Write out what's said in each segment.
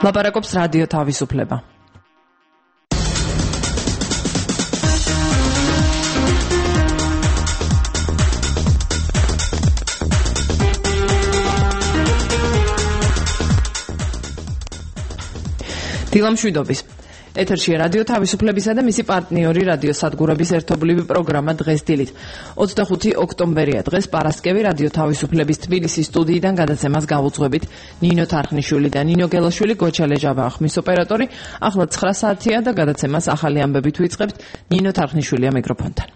ლაპარაკობს რადიო თავისუფლება. დილამშვიდობის. ეთერშია რადიო თავისუფლებისა და მისი პარტნიორი რადიო სადგურების ერთობლივი პროგრამა დღეს დილით. 25 ოქტომბერია დღეს პარასკევი რადიო თავისუფლების თბილისის სტუდიიდან გადაცემას გავუძღვებით ნინო თარხნიშვილი და ნინო გელაშვილი, გოჩალე ჟაბა ხმის ოპერატორი. ახლა 9 საათია და გადაცემას ახალი ამბებით ვიწყებთ. ნინო თარხნიშვილია მიკროფონთან.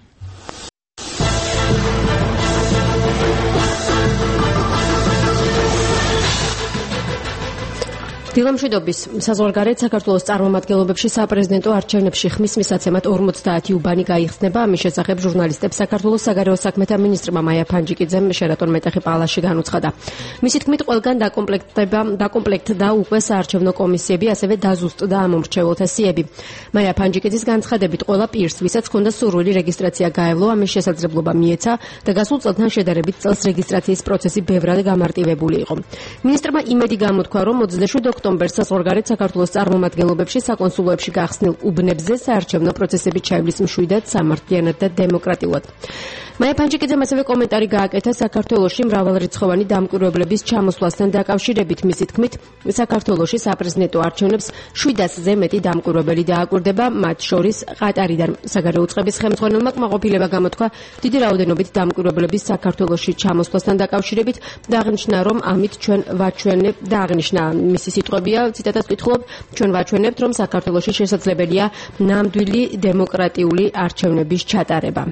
დილამშვიდობის. საზღვარგარეთ საქართველოს წარმომადგენლობებში საპრეზიდენტო არჩევნებში ხმის მისაცემად 50 უბანი გაიხსნება. ამის შესახებ ჟურნალისტებს საქართველოს საგარეო საქმეთა მინისტრმა მაია ფანჯიკიძემ შერატონ მეტეხი პალატაში განუცხადა. მისი თქმით, ყველგან დაკომპლექტდა უკვე საარჩევნო კომისიები, ასევე დაზუსტდა ამომრჩეველთა სიები. მაია ფანჯიკიძის განცხადებით, ყველა პირს, ვისაც ჰქონდა სურვილი რეგისტრაცია გაევლო, ამის შესაძლებლობა მიეცა და გასულ წელთან შედარებით წელს რეგისტრაციის პროცესი ბევრად გამარტივებული იყო. მინისტრმა იმედი გამოთქვა, რომ 27 ოქტომბერს საზღვარგარეთ საქართველოს წარმომადგენლობებში საკონსულოებში გახსნილ უბნებზე საარჩევნო პროცესები ჩაივლის მშვიდად, სამართლიანად და დემოკრატიულად. მაია ფანჯიკიძემ ასევე კომენტარი გააკეთა საქართველოში მრავალრიცხოვანი დამკვირვებლების ჩამოსვლასთან დაკავშირებით. მისი თქმით, საქართველოში საპრეზიდენტო არჩევნებს 700-ზე მეტი დამკვირვებელი დააკვირდება, მათ შორის ყატარიდან საგარეო უწყების ხელმძღვანელმა კმაყოფილება გამოთქვა დიდი რაოდენობით დამკვირვებლების საქართველოში ჩამოსვლასთან დაკავშირებით და აღნიშნა, რომ ამით ჩვენ ვაჩვენებთ და აღნიშნა მისი სიტყვებია, ციტატას ვკითხულობ, ჩვენ ვაჩვენებთ, რომ საქართველოში შესაძლებელია ნამდვილი დემოკრატიული არჩევნების ჩატარება.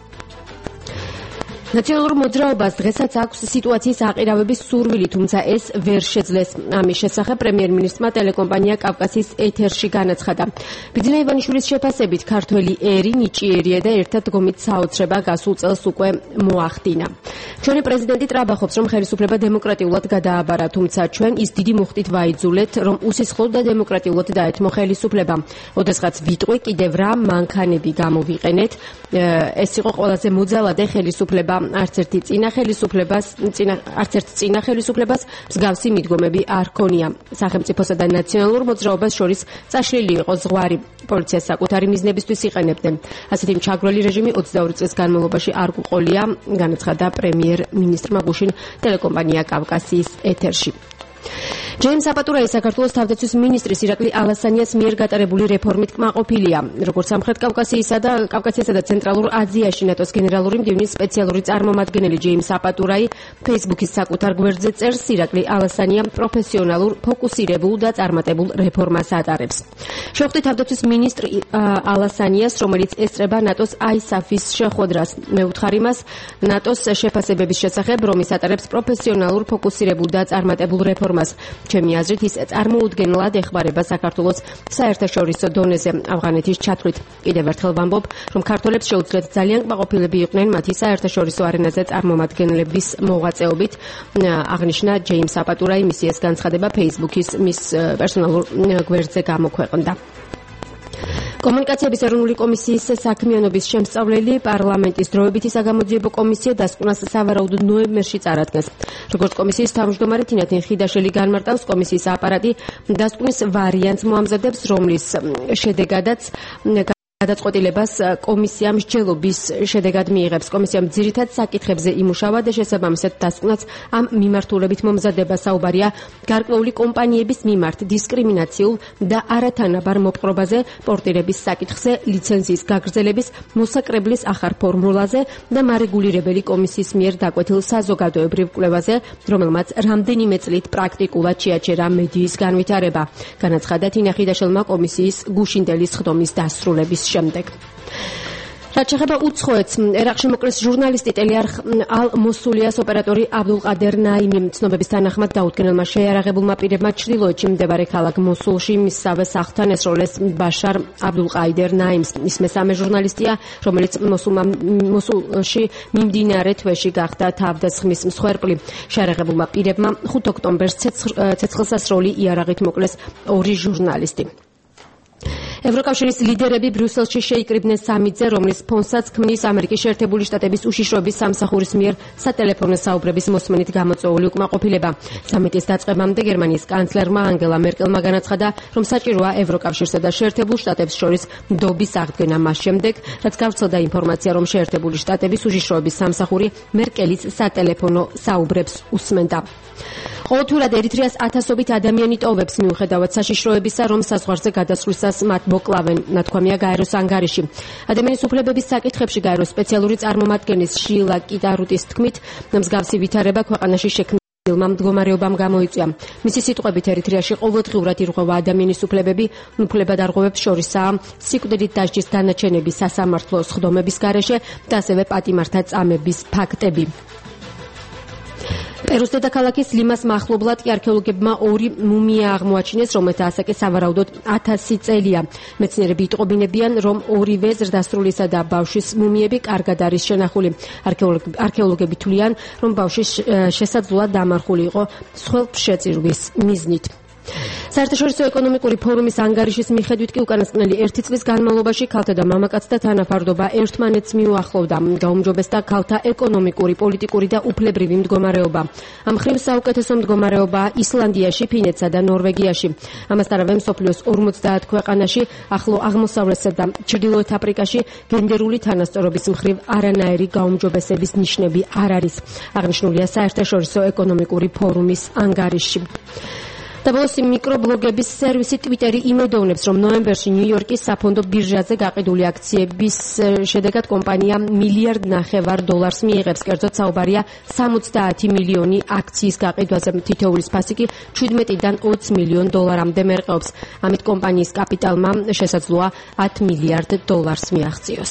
ნაციონალურ მოძრაობას დღესაც აქვს სიტუაციის აყირავების სურვილი, თუმცა ეს ვერ შეძლეს. ამის შესახებ პრემიერ-მინისტრმა ტელეკომპანია კავკასიის ეთერში განაცხადა. ბიძინა ივანიშვილის შეფასებით, ქართველი ერი ნიჭიერია და ერთად დგომით საოცრება გასულ წელს უკვე მოახდინა. ჩვენი პრეზიდენტი ტრაბახობს, რომ ხელისუფლება დემოკრატიულად გადააბარა, თუმცა ჩვენ ის დიდი მუხტით ვაიძულეთ, რომ უსისხლოდ და დემოკრატიულად დაეთმო ხელისუფლება. ოდესღაც ვიტყვი, კიდევ რა მანქანები გამოვიყენეთ. ეს იყო ყველაზე მოძალადე ხელისუფლება. არც ერთი წინა ხელისუფლებას მსგავსი მიდგომები არ ქონია. სახელმწიფოსა და ნაციონალურ მოძრაობას შორის წაშლილი იყო ზღვარი. პოლიციას საკუთარი მიზნებისთვის იყენებდნენ. ასეთი მჩაგვრელი რეჟიმი 22 წლის განმავლობაში არ გვყოლია, განაცხადა პრემიერ-მინისტრმა გუშინ ტელეკომპანია კავკასიის ეთერში. ჯეიმს აპატურაი საქართველოს თავდაცვის მინისტრის ირაკლი ალასანიას მიერ გატარებული რეფორმით კმაყოფილია. როგორც სამხრეთ კავკასიისა და ცენტრალურ აზიაში ნატოს გენერალური მდივნის სპეციალური წარმომადგენელი ჯეიმს აპატურაი ფეისბუქის საკუთარ გვერდზე წერს, ირაკლი ალასანია პროფესიონალურ, ფოკუსირებულ და წარმატებულ რეფორმას ატარებს. შევხვდით თავდაცვის მინისტრ ალასანიას, რომელიც ესწრება ნატოს ISAF-ის შეხვედრას. მე ვუთხარი მას ნატოს შეფასებების შესახებ, რომ ის ატარებს პროფესიონალურ, ფოკუსირებულ და წარმატებულ რეფორმას. ჩემი აზრით, ის წარმოუდგენლად ეხმარება საქართველოს საერთაშორისო დონეზე ავღანეთის ჩათვლით. კიდევ ერთხელ ვამბობ, რომ ქართველებს შეუძლიათ ძალიან კმაყოფილები იყვნენ მათი საერთაშორისო არენაზე წარმომადგენლების მოღვაწეობით, აღნიშნა ჯეიმს აპატურაი. მისი ეს განცხადება ფეისბუქის მის პერსონალურ გვერდზე გამოქვეყნდა. კომუნიკაციების ეროვნული კომისიის საქმიანობის შემსწავლელი პარლამენტის დროებითი საგამოძიებო კომისია დასკვნას სავარაუდოდ ნოემბერში წარადგენს. როგორც კომისიის თავმჯდომარე თინათინ ხიდაშელი განმარტავს, კომისიის აპარატი დასკვნის ვარიანტს მოამზადებს, რომლის შედეგადაც გადაწყვეტილებას კომისია მსჯელობის შედეგად მიიღებს. კომისიამ ძირითად საკითხებზე იმუშავა და შესაბამისად დასკვნაც ამ მიმართულებით მომზადება. საუბარია გარკვეული კომპანიების მიმართ დისკრიმინაციულ და არათანაბარ მოპყრობაზე, პორტირების საკითხზე, ლიცენზიის გაგრძელების, მოსაკრებლის ახარ ფორმულაზე და მარეგულირებელი კომისიის მიერ დაკვეთილ საზოგადოებრივ კვლევაზე, რომელმაც რამდენიმე წლით პრაქტიკულად შეაჩერა მედიის განვითარება. განაცხადა თინა ხიდაშელმა კომისიის გუშინდელი სხდომის დასრულების შემდეგ. რაც შეეხება უცხოეთს, ერაყში მოკლეს ჟურნალისტი ტელეარხ ალ-მოსულიას ოპერატორი აბდულყადერ ნაიმი. ცნობების თანახმად დაუდგენელმა შეიარაღებულმა პირებმა ჩრდილოეთში მდებარე ქალაქ მოსულში მისსავე სახლთან ესროლეს ბაშარ აბდულყაიდერ ნაიმს. ის მესამე ჟურნალისტია, რომელიც მოსულში მიმდინარე თვეში გახდა თავდასხმის მსხვერპლი. შეიარაღებულმა პირებმა 5 ოქტომბერს ცეცხლსასროლი იარაღით მოკლეს 2 ჟურნალისტი. ევროკავშირის ლიდერები ბრიუსელში შეიკრიბნენ სამიტზე, რომლის ფონსაც ქმნის ამერიკის შეერთებული შტატების უშიშროების სამსახურის მიერ სატელეფონო საუბრების მოსმენით გამოწვეული უკმაყოფილება. სამიტის დაწყებამდე გერმანიის კანცლერმა ანგელა მერკელმა განაცხადა, რომ საჭიროა ევროკავშირსა და შეერთებულ შტატებს შორის ნდობის აღდგენა მას შემდეგ, რაც გავრცელდა ინფორმაცია, რომ შეერთებული შტატების უშიშროების სამსახური მერკელის სატელეფონო საუბრებს უსმენდა. ყოველთვიურად ერიტრეას ათასობით ადამიანი ტოვებს მიუხედავად საშიშროებისა, რომ საზღვარზე გადასვლისას მათ მოკლავენ, ნათქვამია გაეროს ანგარიში. ადამიანის უფლებების საკითხებში გაეროს სპეციალური წარმომადგენლის შილა კიტარუტის თქმით, მსგავსი ვითარება ქვეყანაში შექმნილმა მდგომარეობამ გამოიწვია. მისი სიტყვებით ერიტრეაში ყოველდღიურად ირღვევა ადამიანის უფლებები, უფლებადარღვევებს შორისაა სიკვდილით დასჯის განაჩენები სასამართლო სხდომების გარეშე და ასევე პატიმართა წამების ფაქტები. პერუს დედაქალაქის ლიმას მახლობლად არქეოლოგებმა ორი მუმია აღმოაჩინეს, რომელთა ასაკი სავარაუდოდ 1000 წელია. მეცნიერები იტყობინებიან, რომ ორივე ზრდასრულისა და ბავშვის მუმიები კარგად არის შენახული. არქეოლოგები თვლიან, რომ ბავშვი შესაძლოა დამარხული იყო სხველშეწირვის მიზნით. საერთაშორისო ეკონომიკური ფორუმის ანგარიშის მიხედვით კი უკანასკნელი 1 წლის განმავლობაში ქალთა და მამაკაცთა თანაფარდობა ერთმანეთს მიუახლოვდა. გაუმჯობესდა ქალთა ეკონომიკური, პოლიტიკური და უფლებრივი მდგომარეობა. ამ მხრივ საუკეთესო მდგომარეობაა ისლანდიაში, ფინეთსა და ნორვეგიაში. ამასთანავე მსოფლიოს 50 ქვეყანაში, ახლო აღმოსავლეთსა და ჩრდილოეთ აფრიკაში გენდერული თანასწორობის მხრივ არანაირი გაუმჯობესების ნიშნები არ არის. აღნიშნულია საერთაშორისო ეკონომიკური ფორუმის ანგარიში. Davos მიკრობლოგების სერვისი Twitter-ი იმედოვნებს, რომ ნოემბერში ნიუ-იორკის საფონდო ბირჟაზე გაყიდული აქციების შედეგად კომპანია $1.5 მილიარდ მიიღებს. კერძოდ საუბარია 70 მილიონი აქციის გაყიდვაზე, თითოეულის ფასი კი $17-დან $20 მილიონ მერყეობს. ამით კომპანიის კაპიტალმა შესაძლოა $10 მილიარდ მიაღწიოს.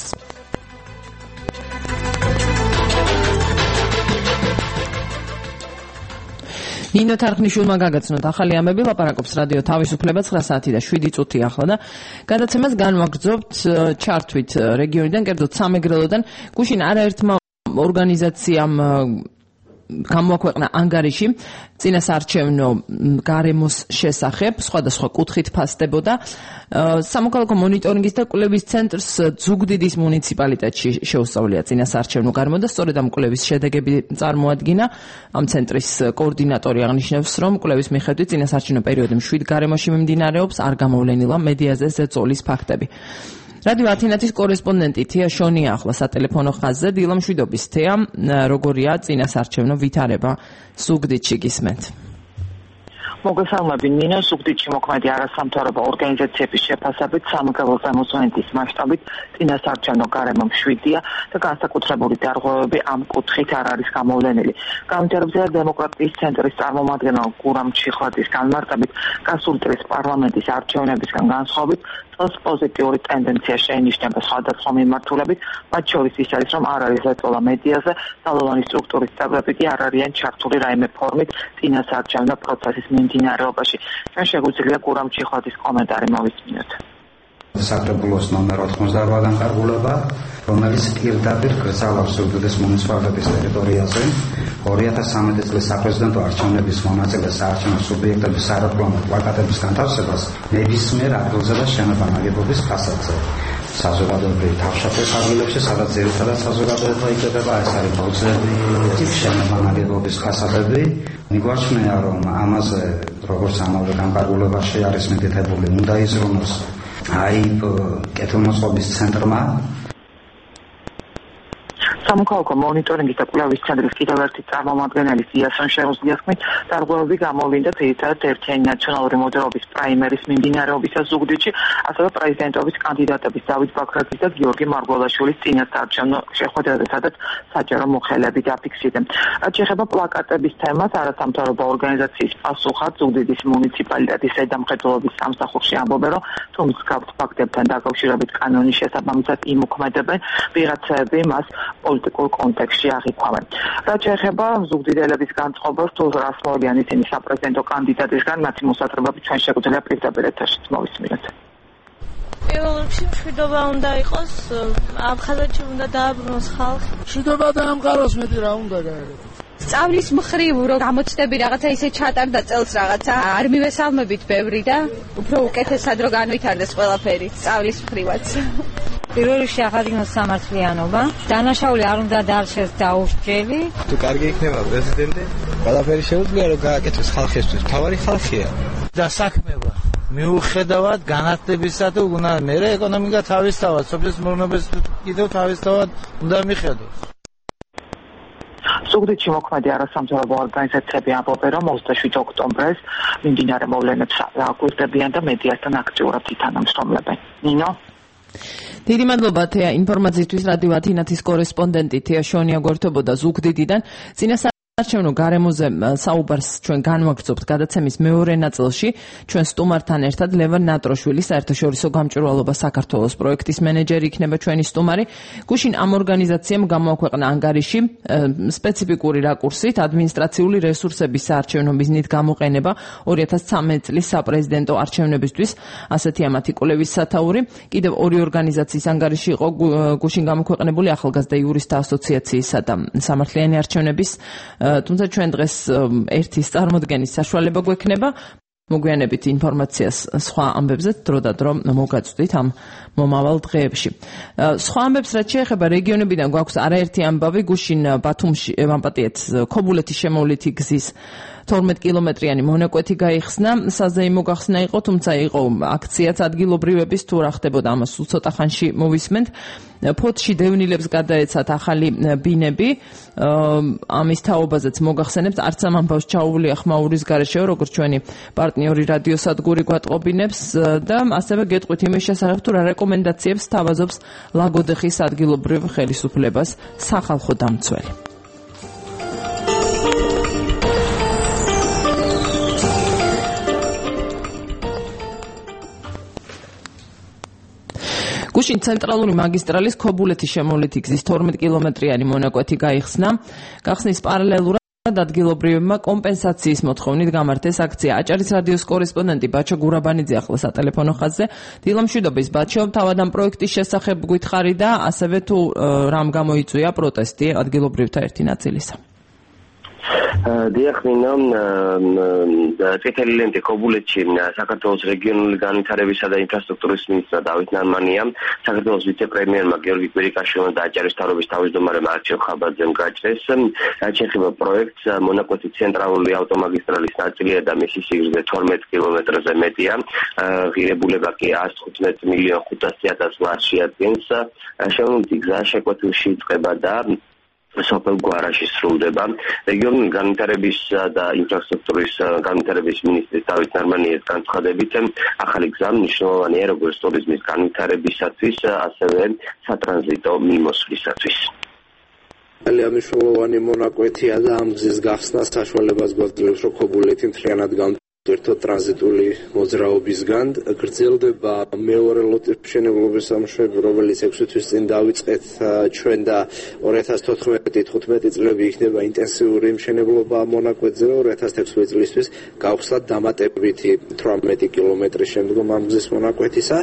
ნინო თარხნიშვილმა გაგაცნოთ ახალი ამბები, ლაპარაკობს რადიო თავისუფლება 9 საათი და 7 წუთი ახლა და გადაცემას განვაგრძობთ ჩართვით რეგიონიდან, კერძოდ სამეგრელოდან. გუშინ არაერთმა ორგანიზაციამ გამოაქვეყნა ანგარიში წინასარჩევნო გარემოს შესახებ, სხვადასხვა კუთხით ფასდებოდა. სამოქალაქო მონიტორინგის და კვლევის ცენტრს ზუგდიდის მუნიციპალიტეტში შეუსწავლია წინასარჩევნო გარემო და სწორედ ამ კვლევის შედეგები წარმოადგინა. ამ ცენტრის კოორდინატორი აღნიშნავს, რომ კვლევის მიხედვით წინასარჩევნო პერიოდი მშვიდ გარემოში მიმდინარეობს, არ გამოვლენილა მედიაზე ზეწოლის ფაქტები. რადიო ათინათის კორესპონდენტი თეა შონია ახლა სატელეფონო ხაზზე. დილა მშვიდობის თეა, როგორია წინასარჩევნო ვითარება ზუგდიდში გისმენთ? მოგესალმები ნინო. ზუგდიდში მოქმედი არასამთავრობო ორგანიზაციების შეფასებით სამგალო ზემოწმენდის მასშტაბით წინასარჩევნო გარემო მშვიდია და განსაკუთრებული დარღვევები ამ კუთხით არ არის გამოვლენილი. გამჯერებზე დემოკრატიის ცენტრის წარმომადგენელ გურამ ჩიხლაძის განმარტებით, გასული წლის პარლამენტის არჩევნებისგან განსხვავებით წელს პოზიტიური ტენდენცია შეინიშნება სხვადასხვა მიმართულებით, მათ შორის ის არის, რომ არ არის ზეწოლა მედიაზე, ძალოვანი სტრუქტურის წევრები კი არ არიან ჩართული რაიმე ფორმით წინასარჩევნო პროცესის მიმდინარეობაში. ჩვენ შეგვიძლია გურამ ჩიხლაძის კომენტარი მოვისმინოთ. საკრებულოს ნომერ 88 განკარგულება, რომელიც პირდაპირ გრძელავს ზუგდიდის მუნიციპალიტეტის ტერიტორიაზე 2013 წლის საპრეზიდენტო არჩევნების მონაწილე საარჩევნო სუბიექტების სარეკლამო პლაკატების განთავსებას ნებისმიერ ადგილზე და შენობა-ნაგებობის ფასადზე. საზოგადოებრივი თავშეყრის ადგილებში, სადაც ძირითადად საზოგადოება იკრიბება, ეს არის ბოძები, შენობა-ნაგებობის ფასადები. მიგვაჩნია, რომ ამაზე, როგორც ამავე განკარგულებაში არის მითითებული, უნდა იზრუნოს კეთილმოწყობის ცენტრმა. სამოქალაქო მონიტორინგის და კვლევის ცენტრის კიდევ ერთი წარმომადგენელი იასონ შეროზლიას თქმით, დარღვევები გამოვლინდა ძირითადად ერთიანი ნაციონალური მოდელობის პრაიმერის მიმდინარეობისას ზუგდიდში, ასევე პრეზიდენტობის კანდიდატების დავით ბაქრაძის და გიორგი მარგველაშვილის წინასარჩევნო შეხვედრაზე, სადაც საჯარო მოხელეები დაფიქსირდნენ. რაც შეეხება პლაკატების თემას, არასამთავრობო ორგანიზაციის პასუხად ზუგდიდის მუნიციპალიტეტის ზედამხედველობის სამსახურში ამბობენ, რომ თუ მსგავს ფაქტებთან დაკავშირებით კანონის შესაბამისად იმოქმედებენ, ვიღაცები მას პოლიტიკურ კონტექსტში აღიქვამენ. რაც შეეხება ზუგდიდელების განწყობას, თუ რას მოგვიანთ ისინი საპრეზიდენტო კანდიდატისგან, მათი მოსაწყობები ჩვენ შეგვიძლია პირდაპირ ეთერშიც მოვისმინოთ. პირველ რიგში მშვიდობა უნდა იყოს, აფხაზეთში უნდა დააბრუნოს ხალხი. მშვიდობა და ამყაროს მეტი რა უნდა გაეროს. სწავლის მხრივ რომ გამოჩნდები რაღაცა ისე ჩატარდა წელს რაღაცა არ მივესალმებით ბევრი და უფრო უკეთესად რომ განვითარდეს ყველაფერი სწავლის მხრივაც. პირველ რიგში ახალგაზრდობის სამართლიანობა, დანაშაული არ უნდა დარჩეს დაუსჯელი. თუ კარგი იქნება პრეზიდენტი, ყველაფერი შეუძლია რომ გააკეთოს ხალხისთვის. თავარი ხალხია და საქმეა. მიუხედავად განათლებისა თუ უნდა მერე ეკონომიკა თავისთავად, სოფლის მეურნეობას კიდევ თავისთავად უნდა მიხედოს. ზუგდიდში მოქმედი არასამთავრობო ორგანიზაციები ამბობენ, რომ 27 ოქტომბერს მიმდინარე მოვლენებს აკვირდებიან და მედიასთან აქტიურად ითანამშრომლებენ. ნინო დიდი მადლობა თეა ინფორმაციისთვის. რადიო ათინათის კორესპონდენტი თეა შონია გვერდებოდა ზუგდიდიდან. არჩევნო გარემოზე საუბარს ჩვენ განვაგრძობთ გადაცემის მეორე ნაწილში. ჩვენ სტუმართან ერთად ლევან ნატროშვილი, საერთაშორისო გამჭვირვალობა საქართველოს პროექტის მენეჯერი იქნება ჩვენი სტუმარი. გუშინ ამ ორგანიზაციამ გამოაქვეყნა ანგარიში სპეციფიკური რაკურსით ადმინისტრაციული რესურსების საარჩევნო მიზნით გამოყენება 2013 წლის საპრეზიდენტო არჩევნებისთვის. ასეთია მათი კვლევის სათაური. კიდევ ორი ორგანიზაციის ანგარიში იყო გუშინ გამოქვეყნებული ახალგაზრდა იურისტთა ასოციაციისა და სამართლიანი არჩევნების თუმცა ჩვენ დღეს ერთის წარმოდგენის საშუალება გვექნება. მოგვიანებით ინფორმაციას სხვა ამბებზე დრო და დრო მოგაწვდით ამ მომავალ დღეებში. სხვა ამბებს რაც შეეხება რეგიონებიდან გვაქვს არაერთი ამბავი. გუშინ ბათუმში ვამპატიეთ ქობულეთის შემოვლითი გზის 12 კილომეტრიანი მონაკვეთი გაიხსნა. საზეიმო გახსნა იყო, თუმცა იყო აქციაც ადგილობრივების, თუ რა ხდებოდა ამას სულ ცოტა ხანში მოვისმენთ. ფოთში დევნილებს გადაეცათ ახალი ბინები. ამის თაობაზეც მოგახსენებთ, არც ამ ამბავს ჩაუვლია ხმაურის გარეშე, როგორც ჩვენი პარტნიორი რადიოსადგური გვატყობინებს და ასევე გეტყვით იმის შესახებ, თუ რა რეკომენდაციებს თავაზობს ლაგოდეხის ადგილობრივ ხელისუფლებას სახალხო დამცველი. გუშინ ცენტრალური მაგისტრალის ქობულეთის შემოვლითი გზის 12 კილომეტრიანი მონაკვეთი გაიხსნა. გახსნის პარალელურად ადგილობრივებმა კომპენსაციის მოთხოვნით გამართეს აქცია. აჭარის რადიოს კორესპონდენტი ბაჩო გურაბანიძე ახლა სატელეფონო ხაზზე. დილამშვიდობის ბაჩო, თავად ამ პროექტის შესახებ გითხარი და ასევე თუ რამ გამოიწვია პროტესტი ადგილობრივთა ერთი ნაწილისა. დიახ, მინო წითელი ლენტე ქობულეთში საქართველოს რეგიონული განვითარებისა და ინფრასტრუქტურის მინისტრმა დავით ნარმანიამ საქართველოს ვიცე-პრემიერმა გიორგი კვირიკაშვილმა და აჭარის მთავრობის თავმჯდომარემ არჩილ ხაბაძემ გაჭრეს. რაც შეეხება პროექტს, მონაკვეთი ცენტრალური ავტომაგისტრალის ნაწილია და მისი სიგრძე 12 კილომეტრზე მეტია. ღირებულება კი 115,500,000 ლარს შეადგენს. შემოვლითი გზა შეკვეთილში იწყება და სოფელ გვარაში სრულდება. რეგიონული განვითარების და ინფრასტრუქტურის განვითარების მინისტრის დავით ნარმანიას განცხადებით, ახალი გზა მნიშვნელოვანია როგორც ტურიზმის განვითარებისათვის, ასევე სატრანზიტო მიმოსვლისათვის. ძალიან მნიშვნელოვანი მონაკვეთია და ამ გზის გახსნა საშუალებას გვაძლევს, რომ ქობულეთი მთლიანად ერთად ტრანზიტული მოძრაობისგან გრძელდება მეორე ლოტის მშენებლობის სამუშაოები, რომელიც 6 თვის წინ დავიწყეთ ჩვენ და 2014-15 წლები იქნება ინტენსიური მშენებლობა მონაკვეთზე, 2016 წლისთვის გავხსნათ დამატებითი 18 კილომეტრის შემდგომ ამ გზის მონაკვეთისა.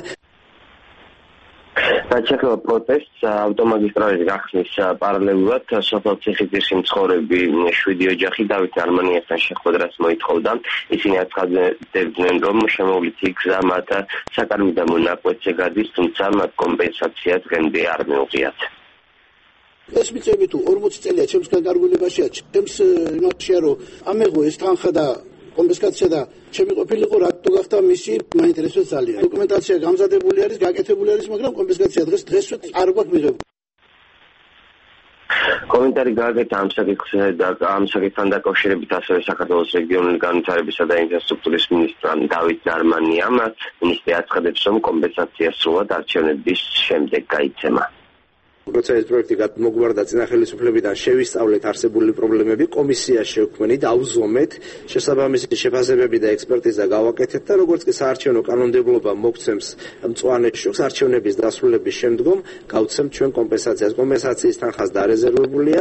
რაც შეეხება პროტესტს, ავტომაგისტრალის გახსნის პარალელურად სოფელ ციხისძირში მცხოვრები 7 ოჯახი დავით ნარმანიასთან შეხვედრას მოითხოვდა. ისინი აცხადებდნენ, რომ შემოვლითი გზა მათ საკარმი და მონაკვეთზე გადის, თუმცა მათ კომპენსაცია დღემდე არ მიუღიათ. ეს მიწები თუ 40 წელია ჩემს განკარგულებაშია, ჩემს იმაშია, რომ ამეღო ეს თანხა და კომპენსაცია და ჩემი ყოფილიყო რატო გახდა მისი მაინტერესებს ძალიან. დოკუმენტაცია გამზადებული არის, გაკეთებული არის, მაგრამ კომპენსაცია დღეს არ გვაქვს მიღებული. კომენტარი გააკეთა ამ საკითხთან დაკავშირებით ასევე საქართველოს რეგიონული განვითარებისა და ინფრასტრუქტურის მინისტრმა დავით ნარმანიამ. მინისტრი აცხადებს, რომ კომპენსაცია სრულად არჩევნების შემდეგ გაიცემა. როცა ეს პროექტი მოგვარდა წინა ხელისუფლებიდან, შევისწავლეთ არსებული პრობლემები, კომისია შევქმნით, ავზომეთ, შესაბამისი შეფასებები და ექსპერტიზა გავაკეთეთ და როგორც კი საარჩევნო კანონმდებლობა მოგცემს მწვანე შუქს არჩევნების დასრულების შემდგომ გავცემთ ჩვენ კომპენსაციას. კომპენსაციის თანხას დარეზერვებულია.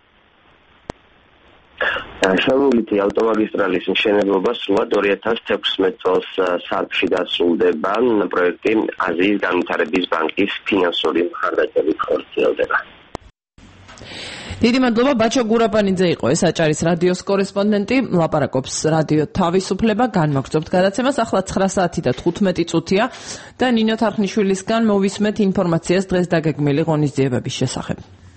შემოვლითი ავტომაგისტრალის მშენებლობა სრულად 2016 წელს სარფში დასრულდება. პროექტი აზიის განვითარების ბანკის ფინანსური მხარდაჭერით ხორციელდება. დიდი მადლობა ბაჩო გურაპანიძე იყო ეს აჭარის რადიოს კორესპონდენტი ლაპარაკობს რადიო თავისუფლება განმაგრძობთ გადაცემას ახლა 9 საათი და 15 წუთია და ნინო თარხნიშვილისგან მოვისმეთ ინფორმაციას დღეს დაგეგმილი ღონისძიებების შესახებ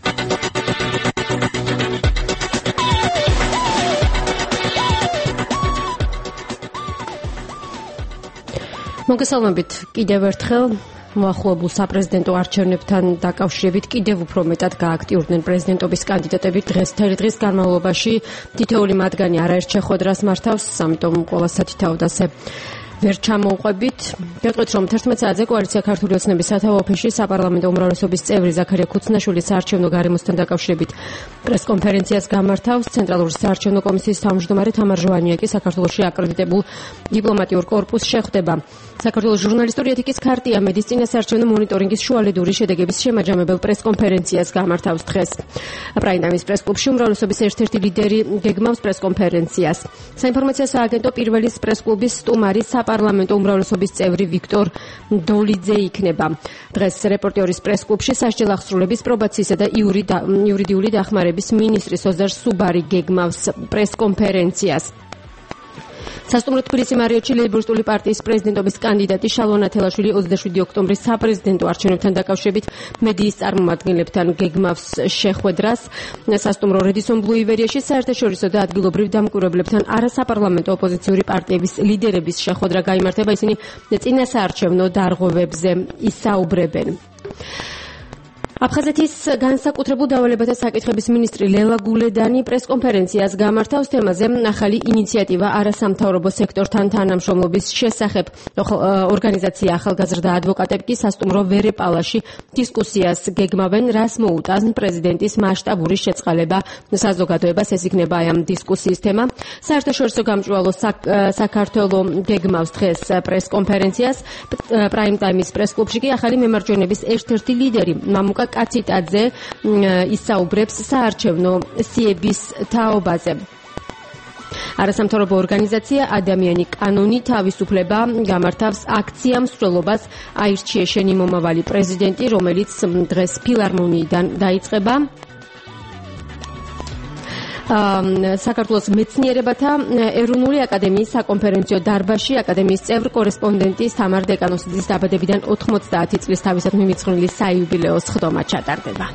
მოგესალმებით კიდევ ერთხელ მოახლოებულ საპრეზიდენტო არჩევნებთან დაკავშირებით კიდევ უფრო მეტად გააქტიურდნენ პრეზიდენტობის კანდიდატები დღის განმავლობაში თითოეული მათგანი არაერთ შეხვედრას მართავს, ამიტომ ყოველსა თითაოდ ასე ვერ ჩამოვყვებით. გეტყვით, რომ 11 საათზე კოალიცია ქართული ოცნების სათავო ოფისში საპარლამენტო უმრავლესობის წევრი ზაქარია ქუცნაშვილის საარჩევნო გარემოსთან დაკავშირებით პრესკონფერენციას გამართავს. ცენტრალური საარჩევნო კომისიის თავმჯდომარე თამარ ჟვანიაკი საქართველოში აკრედიტებულ დიპლომატიურ კორპუსს შეხვდება. საქართველოს ჟურნალისტური ეთიკის ქარტია მედიცინა საარჩევნო მონიტორინგის შუალედური შედეგების შემაჯამებელ პრესკონფერენციას გამართავს დღეს. პრაიმ-ტაიმის პრესკლუბში უმრავლესობის ერთ-ერთი ლიდერი გეგმავს პრესკონფერენციას. საინფორმაციო სააგენტო პირველის პრესკლუბის სტუმარი საპარლამენტო უმრავლესობის წევრი ვიქტორ დოლიძე იქნება. დღეს რეპორტიორის პრესკლუბში სასჯელ აღსრულების პრობაციისა და იურიდიული დახმარების მინისტრი სოზარ სუბარი გეგმავს პრესკონფერენციას. სასტუმრო თბილისი მარიოტში ლეიბორისტული პარტიის პრეზიდენტობის კანდიდატი შალვა თელაშვილი 27 ოქტომბრის საპრეზიდენტო არჩევნებთან დაკავშირებით მედიის წარმომადგენლებთან გეგმავს შეხვედრას. სასტუმრო რედისონ ბლუ ივერიაში საერთაშორისო და ადგილობრივ დამკვირვებლებთან არასაპარლამენტო ოპოზიციური პარტიების ლიდერების შეხვედრა გაიმართება. ისინი წინა საარჩევნო დარღვევებზე ისაუბრებენ. აფხაზეთის განსაკუთრებულ დავალებათა საკითხების მინისტრი ლელა გულედანი პრესკონფერენციას გამართავს თემაზე ახალი ინიციატივა არასამთავრობო სექტორთან თანამშრომლობის შესახებ. ორგანიზაცია ახალგაზრდა ადვოკატები კი სასტუმრო ვერეპალაში დისკუსიას გეგმავენ, რას მოუტანს პრეზიდენტის მასშტაბური შეწყალება საზოგადოებას. ეს იქნება ამ დისკუსიის თემა. საერთაშორისო გამჭვირვალო საქართველო გეგმავს დღეს პრესკონფერენციას. პრაიმ-ტაიმის პრესკლუბში კი ახალი მემარჯვენების ერთ-ერთი ლიდერი მამუკა კაციტაძე ისაუბრებს საარჩევნო სიების თაობაზე. არასამთავრობო ორგანიზაცია ადამიანი კანონი თავისუფლება გამართავს აქცია მსვლელობას აირჩიე შენი მომავალი პრეზიდენტი, რომელიც დღეს ფილარმონიიდან დაიწყება. საქართველოს მეცნიერებათა ეროვნული აკადემიის საკონფერენციო დარბაზში აკადემიის წევრ კორესპონდენტის თამარ დეკანოსიძის დაბადებიდან 90 წლის თავისადმი მიძღვნილი საიუბილეო სხდომა ჩატარდება.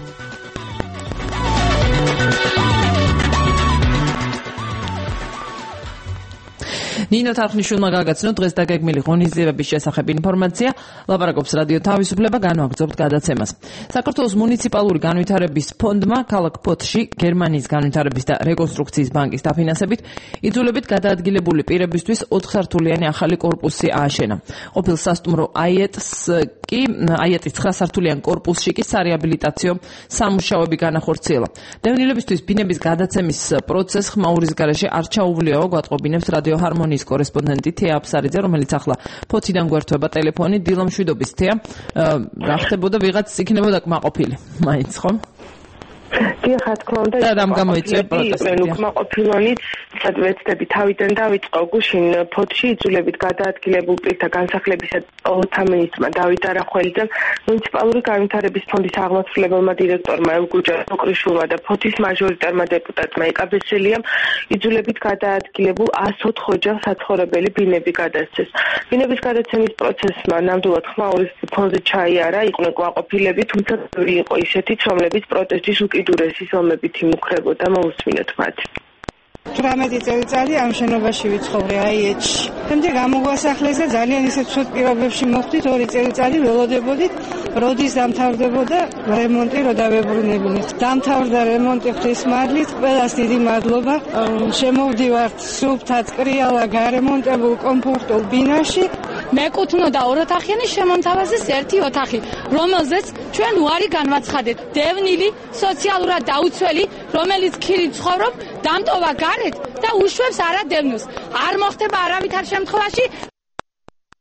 ნინო თარხნიშვილმა გაგაცნო დღეს დაგეგმილი ღონისძიებების შესახებ ინფორმაცია. ლაპარაკობს რადიო თავისუფლება, განვაგრძობთ გადაცემას. საქართველოს მუნიციპალური განვითარების ფონდმა ქალაქ ფოთში გერმანიის განვითარების და რეკონსტრუქციის ბანკის დაფინანსებით იძულებით გადაადგილებული პირებისთვის 4 სართულიანი ახალი კორპუსი ააშენა. ყოფილ სასტუმრო აიეტის 9 სართულიან კორპუსში კი სარეაბილიტაციო სამუშაოები განახორციელა. დევნილებისთვის ბინების გადაცემის პროცესი ხმაურის გარეშე არ ჩაუვლიაო, გვატყობინებს რადიო ჰარმონიის კორესპონდენტი თეა აფსარიძე, რომელიც ახლა ფოთიდან გვერდება ტელეფონით. დილომშვიდობის თეა, რა ხდებოდა, ვიღაც იქნებოდა კმაყოფილი მაინც, ხო? რა თქმა უნდა, და რამ გამოიწვია პროტესტი? უკმაყოფილონი სადვეცდები თავიდან დაიწყო გუშინ ფოთში იძულებით გადაადგილებულ პირთა განსახლებისა ოლთა მინისტრმა დავით არახველიძემ, მუნიციპალური განვითარების ფონდის აღმასრულებელმა დირექტორმა ელგუჯა ოკრიშულმა და ფოთის მაჟორიტარმა დეპუტატმა ეკაბესელიამ იძულებით გადაადგილებულ 104 ოჯახს საცხოვრებელი ბინები გადასცეს. ბინების გადაცემის პროცესმა ნამდვილად ხმაურის ფონზე ჩაიარა, იყვნენ კმაყოფილები, თუმცა ბევრი იყო ისეთიც, რომლებიც პროტესტის უკიდურესი ზომებით იმუქრებოდა. მოусმინოთ მათ. 18 წელიწადი ამ შენობაში ვიცხოვრე აიეტში. შემდეგ ამოგვასახლეს და ძალიან ისეთ ცუდ პირობებში მოხვდით, 2 წელიწადი ველოდებოდით, როდის დამთავრდებოდა რემონტი, რო დავებრუნებინეთ. დამთავრდა რემონტი ღვთის მადლით, ყველას დიდი მადლობა. შემოვდივართ სუფთა, წკრიალა, გარემონტებულ, კომფორტულ ბინაში. მეკუთვნოდა 2 ოთახიანი შემონთავაზეს 1 ოთახი, რომელზეც ჩვენ უარი განვაცხადეთ. დევნილი, სოციალურად დაუცველი, რომელიც ქირით ცხოვრობ, დამტოვა გარეთ და უშვებს არადევნილს. არ მოხდება არავითარ შემთხვევაში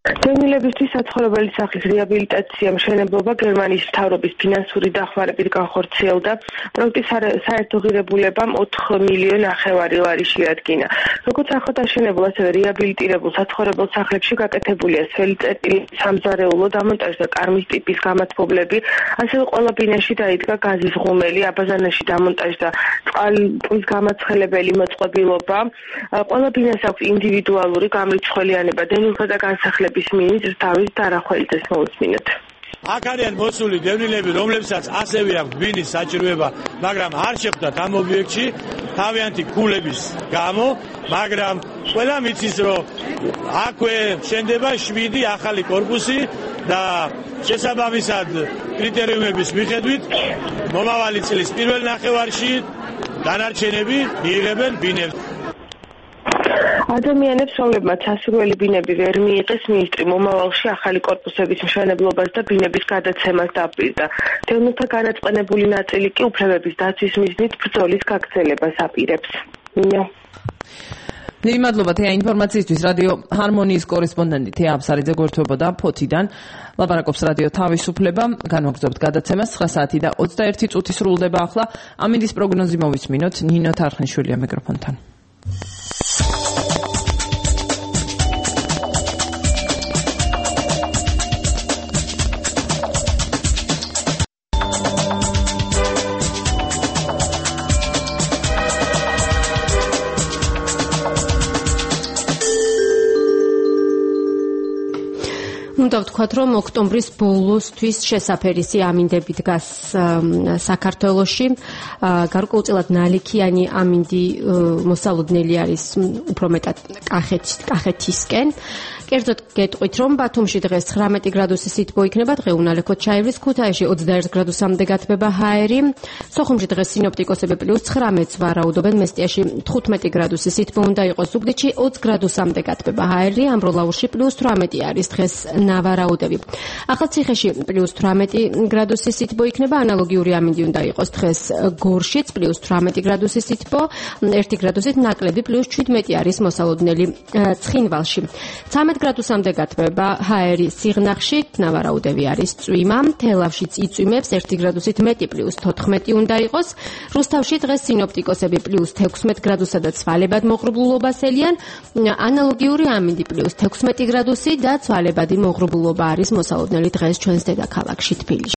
დევნილებისთვის საცხოვრებელი სახლის რეაბილიტაცია მშენებლობა გერმანიის მთავრობის ფინანსური დახმარებით განხორციელდა. პროექტის საერთო ღირებულებამ 4,5 მილიონი ლარი შეადგინა. როგორც ახლადაშენებულ, ასევე რეაბილიტირებულ საცხოვრებელ სახლებში გაკეთებულია სველი წერტილი, სამზარეულო დამონტაჟ და კარმის ტიპის გამათბობლები, ასევე ყველა ბინაში დაიდგა გაზის ღუმელი, აბაზანაში დამონტაჟ და წყლის გამაცხელებელი მოწყობილობა. ყველა ბინას აქვს ინდივიდუალური გამრიცხველიანება. დევნილთა და განსახლების მინისტრ დავით დარახველიძეს მოусმინოთ. აქ არიან მოსული დევნილები, რომლებსაც ასევე აქვს ბინის საჭიროება, მაგრამ არ შეხვდათ ამ ობიექტში თავიანთი ქულების გამო, მაგრამ ყველა მიცის, რომ აქვე შენდება 7 ახალი კორპუსი და შესაბამისად კრიტერიუმების მიხედვით მომავალი წლის პირველ ნახევარში განარჩენები მიიღებენ ბინებს. ადამიანებს, რომლებმაც სასურველი ბინები ვერ მიიღეს, მინისტრი მომავალში ახალი კორპუსების მშენებლობას და ბინების გადაცემას დაპირდა. დევნილთა განაწყენებული ნაწილი კი უფლებების დაცვის მიზნით ბრძოლის გაგრძელებას აპირებს. მადლობა თეა ინფორმაციისთვის. რადიო ჰარმონიის კორესპონდენტი თეა აბსარიძე გვერდთვებოდა ფოთიდან. ლაპარაკობს რადიო თავისუფლება. განვაგრძობთ გადაცემას 9 საათი და 21 წუთი სრულდება ახლა. ამინდის პროგნოზი მოვისმინოთ. ნინო თარხნიშვილია მიკროფონთან. უნდა ვთქვათ, რომ ოქტომბრის ბოლოსთვის შესაფერისი ამინდები დგას საქართველოში. გარკვეულწილად ნალექიანი ამინდი მოსალოდნელი არის უფრო მეტად კახეთისკენ. კერძოდ გეტყვით, რომ ბათუმში დღეს 19 გრადუსი სითბო იქნება, დღე უნალექოდ ჩაივრის, ქუთაისში 21 გრადუსამდე გათბება ჰაერი, სოხუმში დღეს სინოპტიკოსები +19 ვარაუდობენ, მესტიაში 15 გრადუსი სითბო უნდა იყოს, ზუგდიდში 20 გრადუსამდე გათბება ჰაერი, ამბროლაურში +18 არის დღეს ნავარაუდები. ახალციხეში +18 გრადუსი სითბო იქნება, ანალოგიური ამინდი უნდა იყოს დღეს გორშიც +18 გრადუსი სითბო, 1 გრადუსით ნაკლები +17 არის მოსალოდნელი ცხინვალში. 13 გრადუსამდე გათბება ჰაერი სიღნაღში, ნავარაუდები არის წვიმა, თელავშიც იწვიმებს 1 გრადუსით მეტი +14 უნდა იყოს, რუსთავში დღეს სინოპტიკოსები +16 გრადუსა და ცვალებად მოღრუბლულობას ელიან, ანალოგიური ამინდი +16 გრადუსი და ცვალებადი მოღრუბლულობა არის მოსალოდნელი დღეს ჩვენს დედაქალაქში თბილისში.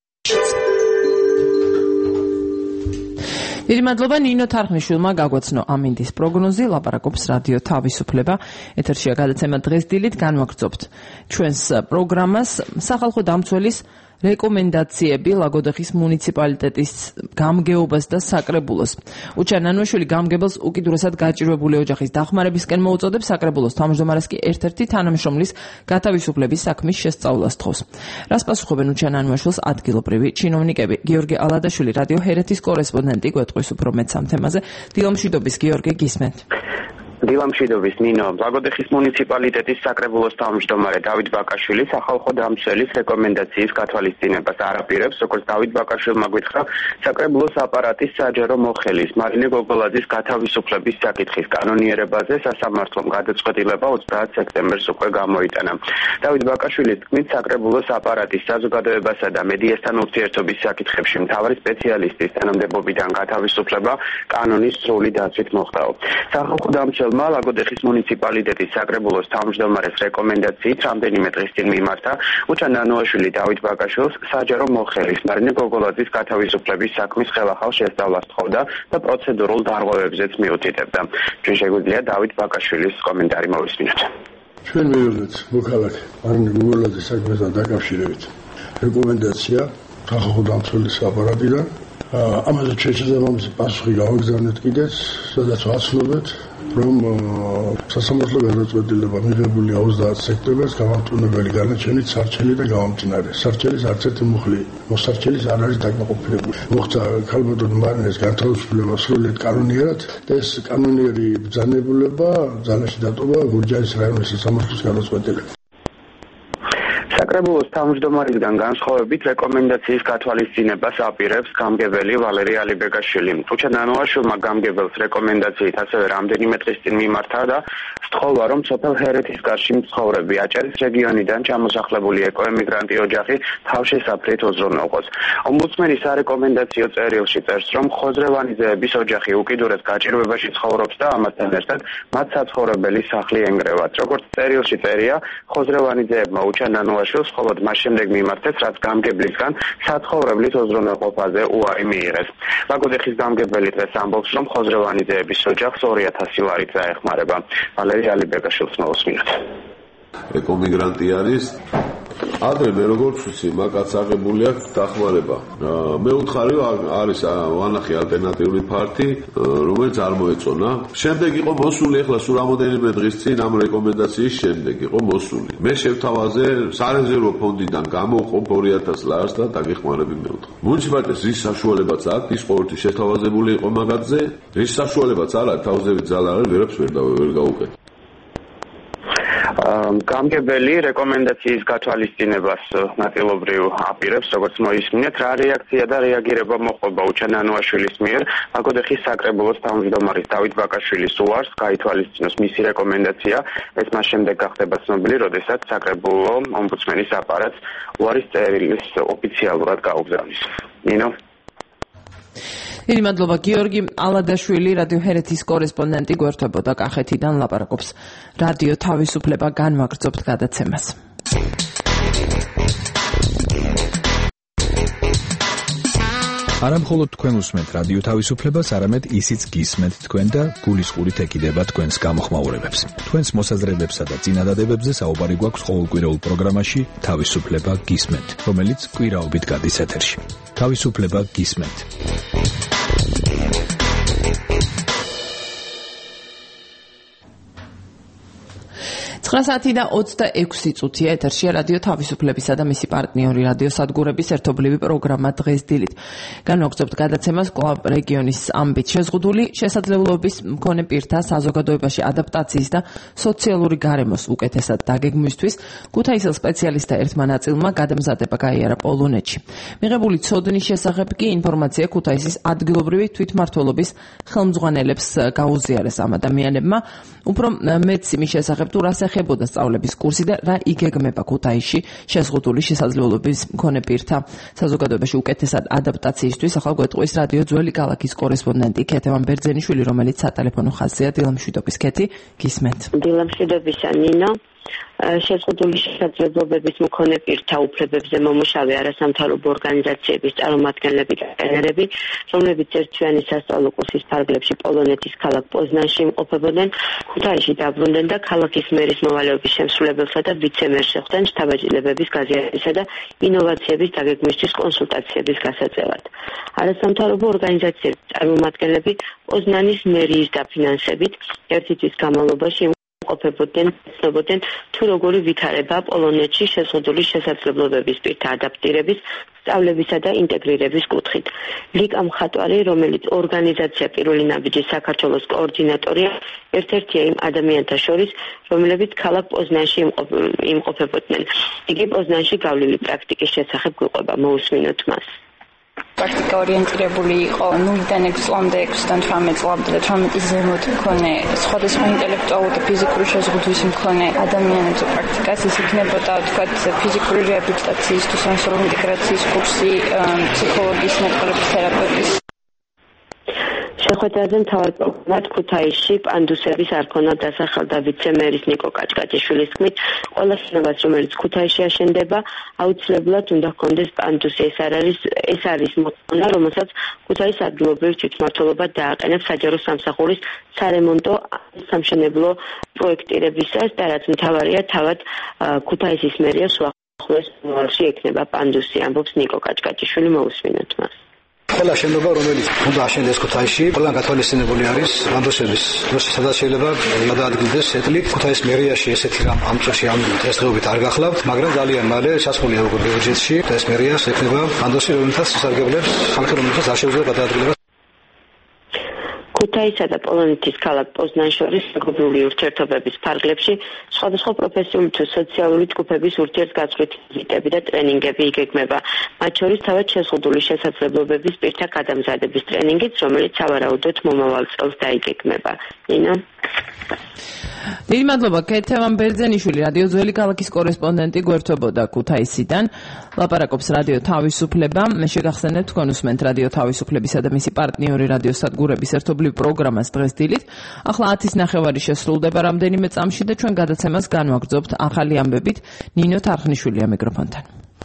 დიდი მადლობა ნინო თარხნიშვილმა გაგვაცნო ამინდის პროგნოზი. ლაპარაკობს რადიო თავისუფლება. ეთერშია გადაცემა დღეს დილით. განვაგრძობთ ჩვენს პროგრამას. სახალხო დამცველის რეკომენდაციები ლაგოდეხის მუნიციპალიტეტის გამგეობას და საკრებულოს. უჩა ნანუაშვილი გამგებელს უკიდურესად გაჭირვებული ოჯახის დახმარებისკენ მოუწოდებს, საკრებულოს თავმჯდომარეს კი ერთ-ერთი თანამშრომლის გათავისუფლების საქმის შესწავლას თხოვს. რას პასუხობენ უჩა ნანუაშვილს ადგილობრივი ჩინოვნიკები? გიორგი ალადაშვილი, რადიო ჰერეთის კორესპონდენტი, გვეტყვის უფრო მეტ ამ თემაზე. დილამშვიდობის გიორგი, გისმენთ. დილამშვიდობის ნინო. ლაგოდეხის მუნიციპალიტეტის საკრებულოს თავმჯდომარე დავით ბაკაშვილი სახალხო დამცველის რეკომენდაციის გათვალისწინებას არ აპირებს, როგორც დავით ბაკაშვილმა გითხრა, საკრებულოს აპარატის საჯარო მოხელის მარინე გოგოლაძის გათავისუფლების საკითხის კანონიერებაზე სასამართლომ გადაწყვეტილება 30 სექტემბერს უკვე გამოიტანა. დავით ბაკაშვილის თქმით, საკრებულოს აპარატის საზოგადოებასა და მედიასთან ურთიერთობის საკითხებში მთავარი სპეციალისტის თანამდებობიდან გათავისუფლება კანონის სრული დაცვით მოხდაო. სახალხო დამცველმა ლაგოდეხის მუნიციპალიტეტის საკრებულოს თავმჯდომარეს რეკომენდაციით რამდენიმე დღის წინ მიმართა უჩა ნანუაშვილი დავით ბაკაშვილს საჯარო მოხელის მარინე გოგოლაძის გათავისუფლების საქმის ხელახალ შესწავლას თხოვდა და პროცედურულ დარღვევებზეც მიუთითებდა. ჩვენ შეგვიძლია დავით ბაკაშვილის კომენტარი მოვისმინოთ. ჩვენ მივიღეთ მოქალაქე მარინე გოგოლაძის საქმესთან დაკავშირებით რეკომენდაცია სახალხო დამცველის აპარატიდან. ამაზე შესაძლებელი პასუხი გავაგზავნეთ კიდეც, სადაც ვაცნობეთ, რომ სასამართლო გადაწყვეტილება მიღებული 30 სექტემბერს გამამტყუნებელი განაჩენით სარჩელი და გამამწინარე. სარჩელის არც ერთი მუხლი მოსარჩელის არ არის დაკმაყოფილებული. მოხდა ქალბატონ მარინეს გათავისუფლება სრულიად კანონიერად და ეს კანონიერი ბრძანებულება ძალაში დატოვა გურჯაანის რაიონის სასამართლოს გადაწყვეტილებით. საკრებულოს თავმჯდომარისგან განსხვავებით რეკომენდაციის გათვალისწინებას აპირებს გამგებელი ვალერი ალიბეგაშვილი. უჩა ნანუაშვილმა გამგებელს რეკომენდაციით ასევე რამდენიმე დღის წინ მიმართა და სთხოვა, რომ სოფელ ჰერეთის კარში მცხოვრები აჭარის რეგიონიდან ჩამოსახლებული ეკოემიგრანტი ოჯახი თავშესაფრით უზრუნველყოს. ომბუდსმენი სარეკომენდაციო წერილში წერს, რომ ხოზრევანიძეების ოჯახი უკიდურეს გაჭირვებაში ცხოვრობს და ამასთან ერთად მათ საცხოვრებელი სახლი ენგრევათ. როგორც წერილში წერია, ხოზრევანიძეებმა უჩანანუაშვილს მხოლოდ მას შემდეგ მიმართეს, რაც გამგებლისგან საცხოვრებლის უზრუნველყოფაზე უარი მიიღეს. ლაგოდეხის გამგებელი დღეს ამბობს, რომ ხოზრევანიძეების ოჯახს 2000 ლარით დაეხმარება. ვალერი ალიბეკაშვილს მოусმინოთ. ეკომიგრანტი არის. ადრე მე როგორც ვიცი, მაგაც აღებული აქვს დახმარება. მე უთხარი არის ვანახი ალტერნატიული ფარტი, რომელიც არ მოეწონა. შემდეგ იყო მოსული, ახლა სულ რამოდენიმე დღის წინ ამ რეკომენდაციის შემდეგ იყო მოსული. მე შევთავაზე სარეზერვო ფონდიდან გამოვყო 2000 ლარს და დაგეხმარები მე ვთქვა. მუნიციპალიტეტს რის საშუალებაც აქვს, ის ყოველთვის შეთავაზებული იყო მაგათზე, რის საშუალებაც არ აქვს, თავზევით ძალა არის, ვერაფერს ვერ გაუკეთე. გამგებელი რეკომენდაციის გათვალისწინებას ნაწილობრივ აპირებს, როგორც მოისმინეთ, რა რეაქცია და რეაგირება მოხდება უჩანანუაშვილის მიერ ლაგოდეხის საკრებულოს თავმჯდომარის დავით ბაკაშვილის უარს გაითვალისწინოს მისი რეკომენდაცია. ეს მას შემდეგ გახდება ცნობილი, როდესაც საკრებულო ომბუდსმენის აპარატს უარის წერილის ოფიციალურად გაუგზავნის. ნინო დიდი მადლობა გიორგი ალადაშვილი, რადიო ჰერეთის კორესპონდენტი გვერდებოდა კახეთიდან ლაპარაკობს. რადიო თავისუფლება განვაგრძობთ გადაცემას. არა მხოლოდ თქვენ უსმენთ რადიო თავისუფლებას, არამედ ისიც გისმენთ თქვენ და გულისყურით ეკიდება თქვენს გამოხმაურებებს. თქვენს მოსაზრებებსა და წინადადებებზე საუბარი გვაქვს ყოველკვირეულ პროგრამაში თავისუფლება გისმენთ, რომელიც კვირაობით გადის ეთერში. თავისუფლება გისმენთ. 9 საათი და 26 წუთია ეთერშია რადიო თავისუფლებისა და მისი პარტნიორი რადიო სადგურების ერთობლივი პროგრამა დღეს დილით. განვაგრძობთ გადაცემას კვლავ რეგიონის ამბით შეზღუდული შესაძლებლობის მქონე პირთა საზოგადოებაში ადაპტაციის და სოციალური გარემოს უკეთესად დაგეგმვისთვის ქუთაისელ სპეციალისტთა ერთმა ნაწილმა გადამზადება გაიარა პოლონეთში. მიღებული ცოდნის შესახებ კი ინფორმაცია ქუთაისის ადგილობრივი თვითმმართველობის ხელმძღვანელებს გაუზიარეს ამ ადამიანებმა. უფრო მეც იმის შესახებ თუ რას ეხებოდა სწავლების კურსი და რა იგეგმება ქუთაისში შეზღუდული შესაძლებლობის მქონე პირთა საზოგადოებაში უკეთესად ადაპტაციისთვის, ახლა გვეტყვის რადიო ძველი ქალაქის კორესპონდენტი ქეთევან ბერძენიშვილი, რომელიც სატელეფონო ხაზია. დილამშვიდობის ქეთი, გისმენთ. დილამშვიდობისა ნინო. შეზღუდული შესაძლებლობების მქონე პირთა უფლებებზე მომუშავე არასამთავრობო ორგანიზაციების წარმომადგენლები და ტრენერები, რომლებიც ერთთვიანი სასწავლო კურსის ფარგლებში პოლონეთის ქალაქ პოზნანში იმყოფებოდნენ, ქუთაისში დაბრუნდნენ და ქალაქის მერის მოვალეობის შემსრულებელსა და ვიცე-მერს შეხვდნენ შთაბეჭდილებების გაზიარებისა და ინოვაციების დაგეგმვისთვის კონსულტაციების გასაწევად. არასამთავრობო ორგანიზაციების წარმომადგენლები პოზნანის მერიის დაფინანსებით ერთი თვის განმავლობაში ყოფებოდნენ თუ როგორი ვითარება პოლონეთში შეზღუდული შესაძლებლობების პირთა ადაპტირების, სწავლებისა და ინტეგრირების კუთხით. ლიკა მხატვარი, რომელიც ორგანიზაცია პირველი ნაბიჯის საქართველოს კოორდინატორია, ერთ-ერთია იმ ადამიანთა შორის, რომლებიც ქალაქ პოზნანში იმყოფებოდნენ. იგი პოზნანში გავლილი პრაქტიკის შესახებ გვიყვება, მოусმინოთ მას. პრაქტიკა ორიენტირებული იყო 0-დან 6 წლამდე, 6-დან 18 წლამდე და 18-ის ზემოთ მქონე სხვადასხვა ინტელექტუალური და ფიზიკური შეზღუდვის მქონე ადამიანებზე პრაქტიკას. ის იქნებოდა, თქვათ, ფიზიკური რეაბილიტაციის თუ სენსორული ინტეგრაციის კურსი, ფსიქოლოგიის მეტყველების თერაპევტის. შეხვედრაზე მთავარ პროგრამად ქუთაისში პანდუსების არქონად დასახელდა ვიცე-მერის ნიკო კაჭკაჭიშვილის თქმით, ყველა შენობას, რომელიც ქუთაისში აშენდება, აუცილებლად უნდა ჰქონდეს პანდუსი. ეს არის მოთხოვნა, რომელსაც ქუთაისის ადგილობრივი თვითმმართველობა დააყენებს საჯარო სამსახურის სარემონტო სამშენებლო პროექტირებისას და რაც მთავარია, თავად ქუთაისის მერიას უახლოეს მომავალში ექნება პანდუსი, ამბობს ნიკო კაჭკაჭიშვილი, მოусმინოთ მას. ყველა შენობა, რომელიც უნდა აშენდეს ქუთაისში, ყველგან გათვალისწინებული არის პანდუსების დროს, სადაც შეიძლება გადაადგილდეს ეტლით. ქუთაისის მერიაში ესეთი რამ ამ წელში ამ დღესდღეობით არ გახლავთ, მაგრამ ძალიან მალე შესაძლოა როგორ ბიუჯეტში ეს მერიას ექნება პანდუსი, რომელსაც სასარგებლებს ხალხი, რომელსაც არ შეუძლია გადაადგილება. ქუთაისსა და პოლონეთის ქალაქ პოზნანს შორის მეგობრული ურთიერთობების ფარგლებში სხვადასხვა პროფესიული თუ სოციალური ჯგუფების ურთიერთგაცვლითი ვიზიტები და ტრენინგები იგეგმება. მათ შორის თავად შეზღუდული შესაძლებლობების პირთა გადამზადების ტრენინგიც, რომელიც სავარაუდოდ მომავალ წელს დაიგეგმება. ნინო დიდი მადლობა კეთევან ბერძენიშვილი, რადიო ძველი ქალაქის კორესპონდენტი გვერდთვებოდა ქუთაისიდან. ლაპარაკობს რადიო თავისუფლება. მე შეგახსენებთ თქვენ უსმენთ რადიო თავისუფლებისა და მისი პარტნიორი რადიო სადგურების ერთობლივ პროგრამას დღეს დილით. ახლა 10:30 შესრულდება რამდენიმე წამში და ჩვენ გადაცემას განვაგრძობთ ახალი ამბებით. ნინო თარხნიშვილია მიკროფონთან.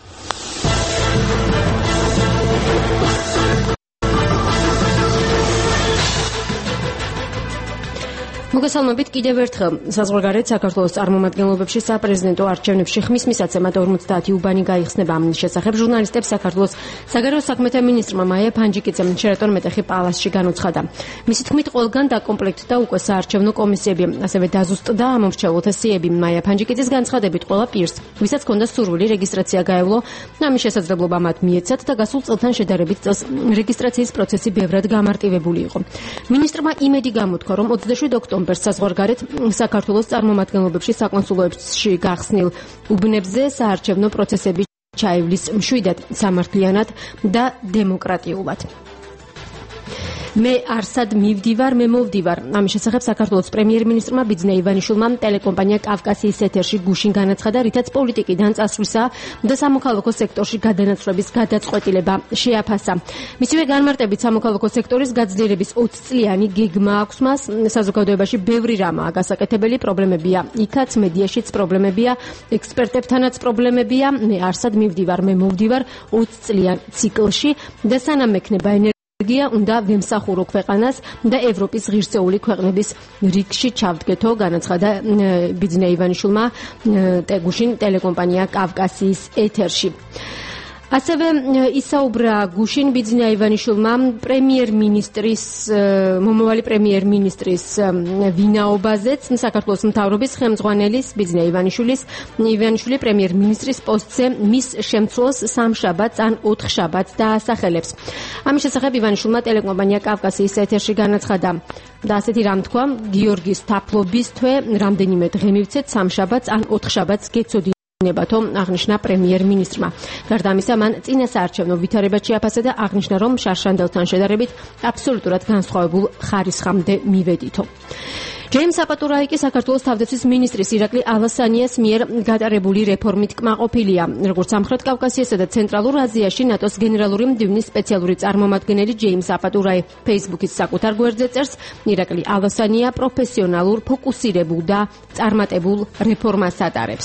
მოგესალმებით კიდევ ერთხელ. საზღვარგარეთ საქართველოს წარმომადგენლობებში საპრეზიდენტო არჩევნებში ხმის მისაცემად 50 უბანი გაიხსნება. ამის შესახებ ჟურნალისტებს საქართველოს საგარეო საქმეთა მინისტრმა მაია ფანჯიკიძემ შერატონ მეტეხი პალასში განუცხადა. მისი თქმით, ყველგან დაკომპლექტდა უკვე საარჩევნო კომისიები, ასევე დაზუსტდა ამომრჩეველთა სიები. მაია ფანჯიკიძის განცხადებით, ყველა პირს, ვისაც ჰქონდა სურვილი რეგისტრაცია გაევლო, ამის შესაძლებლობა მათ მიეცათ და გასულ წელთან შედარებით წელს რეგისტრაციის პროცესი ბევრად გამარტივებული იყო. მინისტრმა იმედი გამოთქვა, რომ 27 ოქტომბერს საზღვარგარეთ საქართველოს წარმომადგენლობებში საკონსულოებში გახსნილ უბნებზე საარჩევნო პროცესები ჩაივლის მშვიდად, სამართლიანად და დემოკრატიულად. მე არსად მივდივარ, მე მოვდივარ. ამის შესახებ საქართველოს პრემიერ-მინისტრმა ბიძინა ივანიშვილმა ტელეკომპანია კავკასიის ეთერში გუშინ განაცხადა, რითაც პოლიტიკიდან წასვლისა და სამოქალაქო სექტორში გადანაცვლების გადაწყვეტილება შეაფასა. მისივე განმარტებით სამოქალაქო სექტორის გაძლიერების 20 წლიანი გეგმა აქვს მას. საზოგადოებაში ბევრი რამაა გასაკეთებელი, პრობლემებია იქაც, მედიაშიც პრობლემებია, ექსპერტებთანაც პრობლემებია. მე არსად მივდივარ, მე მოვდივარ 20 წლიან ციკლში და სანამ ექნება უნდა ვემსახურო ქვეყანას და ევროპის ღირსეული ქვეყნების რიგში ჩავდგეთო, განაცხადა ბიძინა ივანიშვილმა გუშინ ტელეკომპანია კავკასიის ეთერში. ასევე ისაუბრა გუშინ ბიძინა ივანიშვილმა მომავალი პრემიერ-მინისტრის ვინაობაზეც. საქართველოს მთავრობის ხელმძღვანელის ბიძინა ივანიშვილი პრემიერ-მინისტრის პოსტზე მის შემცვლელს 3 შაბათს ან 4 შაბათს დაასახელებს. ამის შესახებ ივანიშვილმა ტელეკომპანია კავკასიის ეთერში განაცხადა და ასეთი რამ თქვა, გიორგის თაფლობის თვე რამდენიმე დღე მივცეთ, 3 შაბათს ან 4 შაბათს გეცოდი ნებათო, აღნიშნა პრემიერ-მინისტრმა. გარდა ამისა, მან წინა საარჩევნო ვითარებაც შეაფასა და აღნიშნა, რომ შარშანდელთან შედარებით აბსოლუტურად განსხვავებულ ხარისხამდე მივედითო. ჯეიმს აპატურაიკი საქართველოს თავდაცვის მინისტრის ირაკლი ალასანიას მიერ გატარებული რეფორმით კმაყოფილია. როგორც სამხრეთ კავკასიასა და ცენტრალურ აზიაში ნატოს გენერალური მდივნის სპეციალური წარმომადგენელი ჯეიმს აპატურაი ფეისბუქის საკუთარ გვერდზე წერს, ირაკლი ალასანია პროფესიონალურ, ფოკუსირებულ და წარმატებულ რეფორმას ატარებს.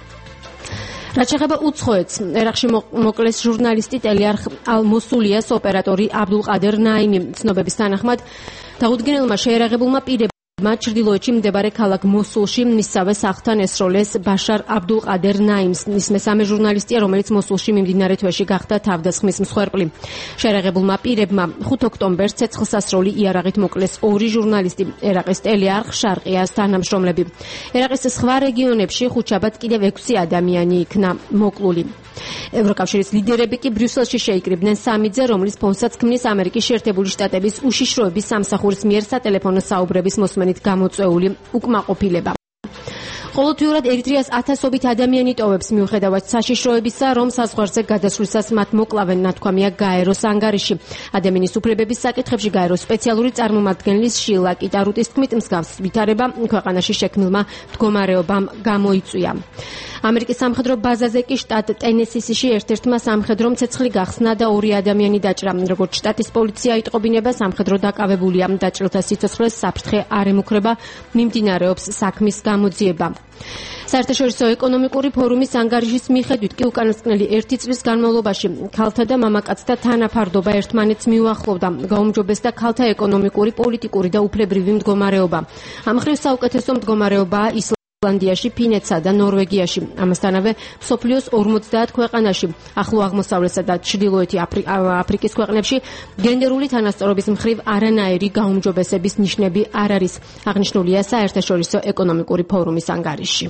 რაც შეეხება უცხოეთს, ერაყში მოკლეს ჟურნალისტი ტელეარხ ალ-მოსულიას ოპერატორი აბდულყადერ ნაიმი. ცნობების თანახმად დაუდგენელმა შეერაღებულმა პირებმა ჩრდილოეთში მდებარე ქალაქ მოსულში მისსავე სახლთან ესროლეს ბაშარ აბდულყადერ ნაიმს. ის მესამე ჟურნალისტია, რომელიც მოსულში მიმდინარე თვეში გახდა თავდასხმის მსხვერპლი. შეერაღებულმა პირებმა 5 ოქტომბერს ცეცხლსასროლი იარაღით მოკლეს 2 ჟურნალისტი, ერაყის ტელეარხ შარყიას თანამშრომლები. ერაყის სხვა რეგიონებში ხუთშაბათს კიდევ 6 ადამიანი იქნა მოკლული. ევროკავშირის ლიდერები კი ბრიუსელში შეიკრიბნენ სამიძე, რომლის ფონსაც ქმნის ამერიკის შეერთებული შტატების უშიშროების სამსახურის მიერ სატელეფონო საუბრების მოსმენით გამოწვეული უკმაყოფილება. ყოველთვიურად ერიტრეას ათასობით ადამიანი ტოვებს, მიუხედავად საშიშროებისა, რომ საზღვარზე გადასვლისას მათ მოკლავენ, ნათქვამია გაეროს ანგარიში. ადამიანის უფლებების საკითხებში გაეროს სპეციალური წარმომადგენლის შილა კიტარუტის თქმით, მსგავს ვითარება ქვეყანაში შექმნილმა მდგომარეობამ გამოიწვია. ამერიკის სამხედრო ბაზაზე კი შტატ ტენესისში ერთ-ერთმა სამხედრო მცეცხლი გახსნა და 2 ადამიანი დაჭრა. როგორც შტატის პოლიცია იტყობინება, სამხედრო დაკავებულია, დაჭრილთა სიცოცხლეს საფრთხე არ ემუქრება, მიმდინარეობს საქმის გამოძიება. საერთაშორისო ეკონომიკური ფორუმის ანგარიშის მიხედვით კი უკანასკნელი 1 წლის განმავლობაში ქალთა და მამაკაცთა თანაფარდობა ერთმანეთს მიუახლოვდა, გაუმჯობესდა ქალთა ეკონომიკური, პოლიტიკური და უფლებრივი მდგომარეობა. ამ მხრივ საუკეთესო მდგომარეობაა ისლანდიაში, ფინეთსა და ნორვეგიაში. ამასთანავე მსოფლიოს 50 ქვეყანაში, ახლო აღმოსავლეთსა და ჩრდილოეთი აფრიკის ქვეყნებში გენდერული თანასწორობის მხრივ არანაირი გაუმჯობესების ნიშნები არ არის, აღნიშნულია საერთაშორისო ეკონომიკური ფორუმის ანგარიში.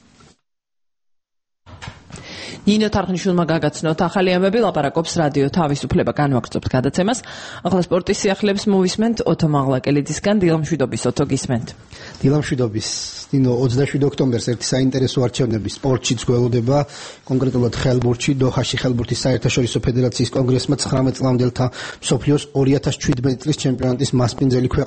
ნინო თარხნიშვილმა გაგაცნოთ ახალი ამბები, ლაპარაკობს რადიო თავისუფლება, განვაგრძობთ გადაცემას. ახლა სპორტის სიახლეებს მოვისმენთ ოთო მაღლაკელიძისგან. დილამშვიდობის ოთო, გისმენთ. დილამშვიდობის. ნინო, 27 ოქტომბერს ერთი საინტერესო არჩევნები სპორტშიც გველოდება, კონკრეტულად ხელბურთში. დოჰაში ხელბურთის საერთაშორისო ფედერაციის კონგრესმა 19 წლამდელთა მსოფლიოს 2017 წლის ჩემპიონატის მასპინძელი ქვეყანა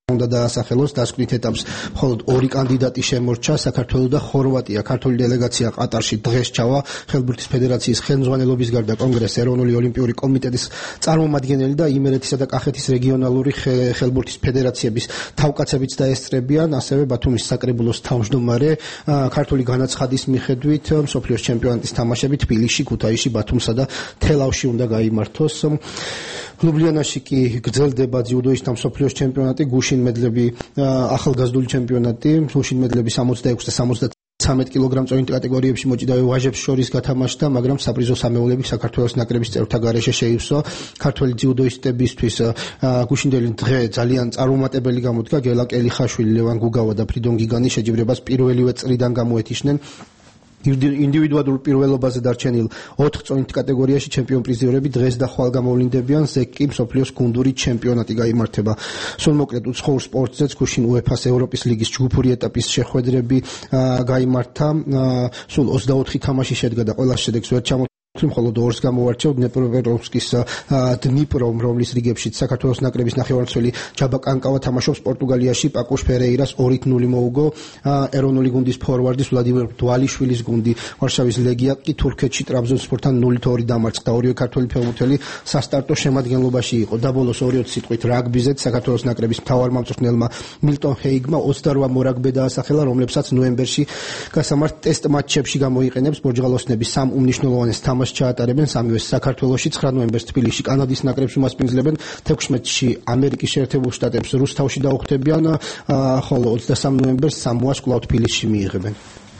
უნდა დაასახელოს დასკვნით ეტაპს მხოლოდ 2 კანდიდატი შემორჩა საქართველოს და ხორვატია. ქართული დელეგაცია ყატარში დღეს ჩავა. ხელბურთის ფედერაციის ხელმძღვანელობის გარდა კონგრესის ეროვნული ოლიმპიური კომიტეტის წარმომადგენელი და იმერეთისა და კახეთის რეგიონალური ხელბურთის ფედერაციების თავკაცებიც დაესწრებიან, ასევე ბათუმის საკრებულოს თავმჯდომარე. ქართული განაცხადის მიხედვით მსოფლიოს ჩემპიონატის თამაშები თბილისში, ქუთაისში, ბათუმსა და თელავში უნდა გაიმართოს. ლუბლიანაში კი გრძელდება ძიუდოის მსოფლიოს ჩემპიონატი, გუშინ მედლები ახალგაზრდული ჩემპიონატი, გუშინ მედლები 66 და 13 კილოგრამწოვანი კატეგორიებში მოჭიდავე ვაჟებს შორის გათამაშდა, მაგრამ საპრიზო სამეულები საქართველოს ნაკრების წევრთა გარეშე შეივსო. ქართველი ძიუდოისტებისთვის გუშინდელი დღე ძალიან წარუმატებელი გამოდგა. გელა კელიხაშვილი, ლევან გუგავა და ფრიდონ გიგანი შეჯიბრებას პირველივე წრიდან გამოეთიშნენ. ინდივიდუალურ პირველობაზე დარჩენილ 4 წონით კატეგორიაში ჩემპიონ პრიზიორები დღეს და ხვალ გამოვლინდებიან. ზეკი მსოფლიოს გუნდური ჩემპიონატი გაიმართება. სულ მოკლედ უცხოურ სპორტზეც გუშინ UEFA-ს ევროპის ლიგის ჯგუფური ეტაპის შეხვედრები გაიმართა. სულ 24 თამაში შედგა და ყველა შედეგს ვერ ჩამოთვლა. მხოლოდ 2-ს გამოვარჩევ დნეპროპეტროვსკის დნიპრომ, რომლის რიგებშიც საქართველოს ნაკრების ნახევარმცველი ჯაბა კანკავა თამაშობს. პორტუგალიაში პაკუშ ფერეირას 2-0 მოუგო. ეროვნული გუნდის ფორვარდის ვლადიმერ დვალიშვილის გუნდი ვარშავის ლეგია კი თურქეთში ტრაბზონსპორთან 0-2 დამარცხდა. ორივე ქართველი ფეხბურთელი სასტარტო შემადგენლობაში იყო. და ბოლოს 2 სიტყვით რაგბიზეც საქართველოს ნაკრების მთავარმამწვრთნელმა მილტონ ჰეიგმა 28 მორაგბე დაასახელა, რომლებსაც ნოემბერში გასამართ ტესტ მატჩებში გამოიყენებს. ბორჯღალოსნები 3 უმნიშვნელოვანეს ჩაატარებენ, 3-ე საქართველოში, 9 ნოემბერს თბილისში კანადის ნაკრებს უმასპინძლებენ, 16-ში ამერიკის შეერთებულ შტატებს რუსთავში დაუხდებიან, ხოლო 23 ნოემბერს სამოას კვლავ თბილისში მიიღებენ.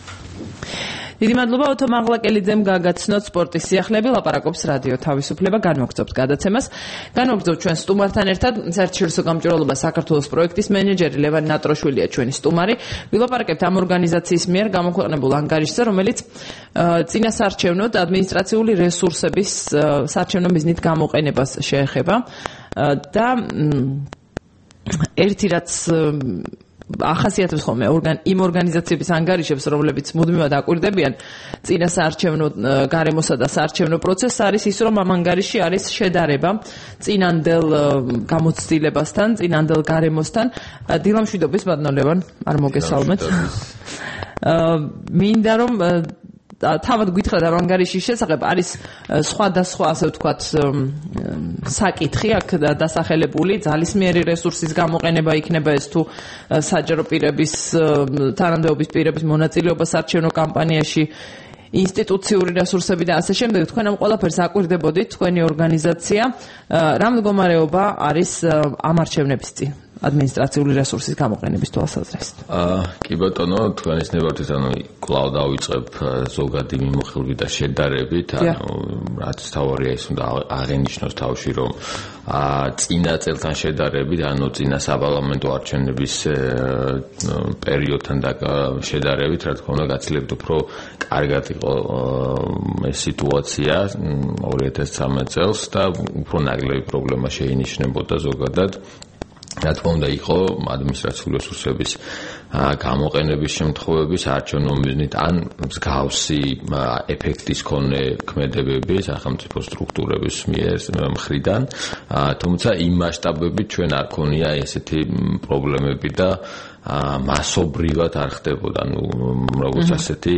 დიდი მადლობა ოთო მაღლაკელიძემ გაგაცნოთ სპორტის სიახლეები. ლაპარაკობს რადიო თავისუფლება. განვაგრძობთ გადაცემას. განვაგრძობთ ჩვენ სტუმართან ერთად საერთაშორისო გამჭვირვალობა საქართველოს პროექტის მენეჯერი ლევან ნატროშვილია ჩვენი სტუმარი. ვილაპარაკებთ ამ ორგანიზაციის მიერ გამოქვეყნებულ ანგარიშზე, რომელიც წინასარჩევნო და ადმინისტრაციული რესურსების საარჩევნო მიზნით გამოყენებას შეეხება და ერთი რაც ახასიათებს ხოლმე იმ ორგანიზაციების ანგარიშებს, რომლებიც მუდმივად აკვირდებიან წინასაარჩევნო გარემოსა და საარჩევნო პროცესს, არის ის, რომ ამ ანგარიში არის შედარება წინანდელ გამოცდილებასთან, წინანდელ გარემოსთან. დილამშვიდობის ბატონო ლევან, არ მოგესალმეთ. მინდა რომ თავად გითხრათ ამ ანგარიშის შესახებ არის სხვადასხვა, ასე ვთქვათ, საკითხი აქ დასახელებული, ძალისმიერი რესურსის გამოყენება იქნება ეს თუ საჯარო პირების, თანამდებობის პირების მონაწილეობა საარჩევნო კამპანიაში, ინსტიტუციური რესურსები და ასე შემდეგ. თქვენ ამ ყველაფერს აკვირდებოდით, თქვენი ორგანიზაცია, რა მდგომარეობა არის ამ არჩევნების წინ? ადმინისტრაციული რესურსის გამოყენების თვალსაზრისით. კი ბატონო, თქვენის ნებართვით კვლავ დავიწყებ ზოგადი მიმოხილვით და შედარებით, რაც თავარია ის უნდა აღენიშნოს თავში, რომ წინა წელთან შედარებით, წინა საპარლამენტო არჩევნების პერიოდთან შედარებით, რა თქმა უნდა, გაცილებით უფრო კარგად იყო ეს სიტუაცია 2013 წელს და უფრო ნაკლები პრობლემა შეინიშნებოდა ზოგადად. რა თქმა უნდა, იყო ადმინისტრაციული რესურსების გამოყენების შემთხვევები საარჩევნო მიზნით ან მსგავსი ეფექტის მქონე ქმედებები სახელმწიფო სტრუქტურების მხრიდან, თუმცა იმ მასშტაბებით ჩვენ არ ქონია ესეთი პრობლემები და მასობრივად არ ხდებოდა, როგორც ასეთი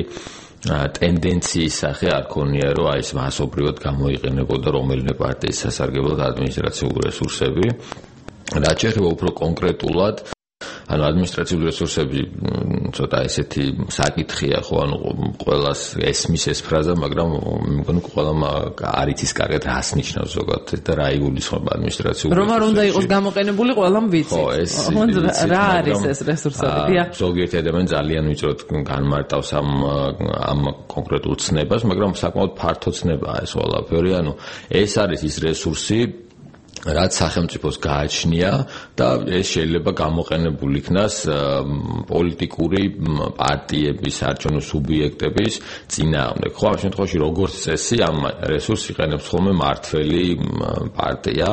ტენდენციის სახე არ ქონია, რომ ეს მასობრივად გამოიყენებოდა რომელიმე პარტიის სასარგებლოდ ადმინისტრაციული რესურსები. რაც შეეხება უფრო კონკრეტულად, ადმინისტრაციული რესურსები ცოტა ესეთი საკითხია, ხო, ყველას ესმის ეს ფრაზა, მაგრამ მეგონი ყველამ არ იცის კარგად რას ნიშნავს ზოგადად და რა იგულისხმება ადმინისტრაციული რესურსები. რომ არ უნდა იყოს გამოყენებული, ყველამ ვიცი. ხო, ეს რა არის ეს რესურსები? ზოგიერთი ადამიანი ძალიან ვიწროდ განმარტავს ამ კონკრეტულ ცნებას, მაგრამ საკმაოდ ფართო ცნებაა ეს ყველაფერი. ეს არის ის რესურსი, რაც სახელმწიფოს გააჩნია და ეს შეიძლება გამოყენებული იქნას პოლიტიკური პარტიების, საარჩევნო სუბიექტების წინააღმდეგ. ხო, ამ შემთხვევაში როგორც წესი ამ რესურსს იყენებს ხოლმე მართველი პარტია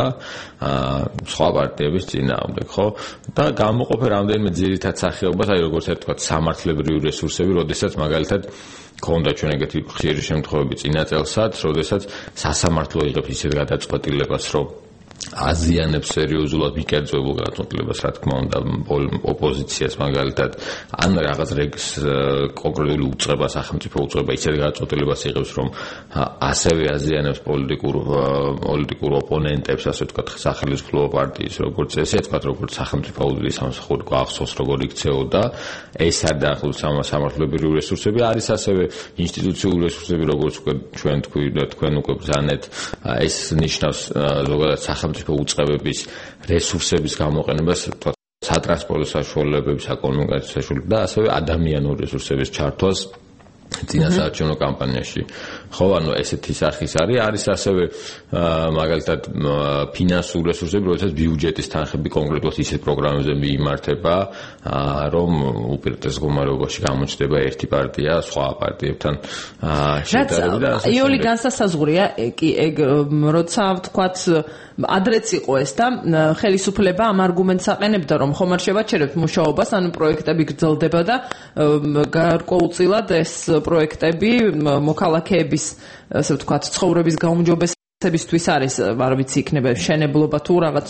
სხვა პარტიების წინააღმდეგ, ხო? და გამოყოფენ რამდენიმე ძირითად სახეობას, როგორც თქვა, სამართლებრივი რესურსები, როდესაც მაგალითად ქონდა ჩვენ ეგეთი ხშირი შემთხვევები წინა წელსაც, როდესაც სასამართლო იღებს ისეთ გადაწყვეტილებას, რომ აზიანებს სერიოზულად მიკერძებულ გადაწყვეტილებას, რა თქმა უნდა, ოპოზიციას მაგალითად, ან რაღაც კონკრეტული უწყება, სახელმწიფო უწყება ისეთ გადაწყვეტილებას იღებს, რომ ასევე აზიანებს პოლიტიკურ ოპონენტებს, ასე ვთქვათ, სახელმწიფო პარტიის, როგორც ესე ვთქვათ, როგორც სახელმწიფო უდიდეს სამსახური გვახსოვს, როგორ იქცეოდა, ეს არ დაახლოებით სამართლებრივი რესურსები, არის ასევე ინსტიტუციური რესურსები, როგორც თქვენ უკვე ბრძანეთ, ეს ნიშნავს ზოგადად სახელმწიფო უწყებების რესურსების გამოყენებას, სატრანსპორტო საშუალებების, საკომუნიკაციო საშუალებების და ასევე ადამიანური რესურსების ჩართვას წინასაარჩევნო კამპანიაში. ხო, ანუ ესეთი სახის არის ასევე მაგალითად ფინანსური რესურსები, როდესაც ბიუჯეტის თანხები კონკრეტულად ისეთ პროგრამებზე მიიმართება, რომ უპირატეს მდგომარეობაში გამოჩნდება ერთი პარტია სხვა პარტიებთან შედარებით და ასე. იოლი განსასაზღვრია ეგ როცა ვთქვათ ადრეც იყო ეს და ხელისუფლება ამ არგუმენტს აყენებდა, რომ ხომ არ შევაჩერებთ მუშაობას, ანუ პროექტები გრძელდება და გარკვეულწილად ეს პროექტები მოქალაქეების, ასე ვთქვათ, ცხოვრების გაუმჯობესებისთვის არის, არ ვიცი, იქნება შენებლობა თუ რაღაც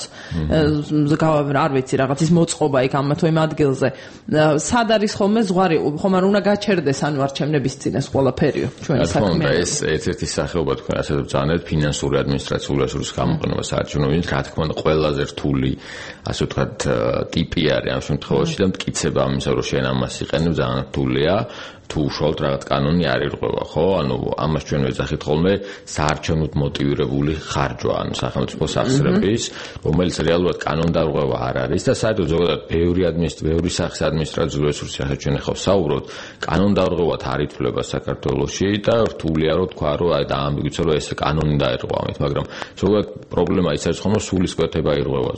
არ ვიცი, რაღაცის მოწყობა იქ ამ თუ იმ ადგილზე. სად არის ხოლმე ზღვარი, ხომ არ უნდა გაჩერდეს ანუ არჩევნების წინას ყველაფერიო ჩვენი საქმე. ეს ერთ-ერთი სახეობა თქვენ ასე ვძანეთ ფინანსური ადმინისტრაციული რესურსის გამოყენება საარჩევნოებრივ, რა თქმა უნდა, ყველაზე რთული, ასე ვთქვათ, ტიპი არის ამ შემთხვევაში და მტკიცება ამისა, რომ შენ ამას იყენებ, ძალიან რთულია. თუ უშუალოდ რაღაც კანონი არ ირღვევა, ხო? ანუ ამას ჩვენ ვეძახით ხოლმე საარჩევნოდ მოტივირებული ხარჯვა, ანუ სახელმწიფო სახსრების, რომელიც რეალურად კანონდარღვევა არ არის და საერთოდ ზოგადად ბევრი სახის ადმინისტრაციული რესურსი, ახლა ჩვენ ახლა ვსაუბრობთ, კანონდარღვევად არ ითვლება საქართველოში და რთულია რომ თქვა, რომ აი დაამბიგიცა, რომ ეს კანონი დაერღვა ამით, მაგრამ ზოგადად პრობლემა ის არის ხომ, რომ სულისკვეთება ირღვევა.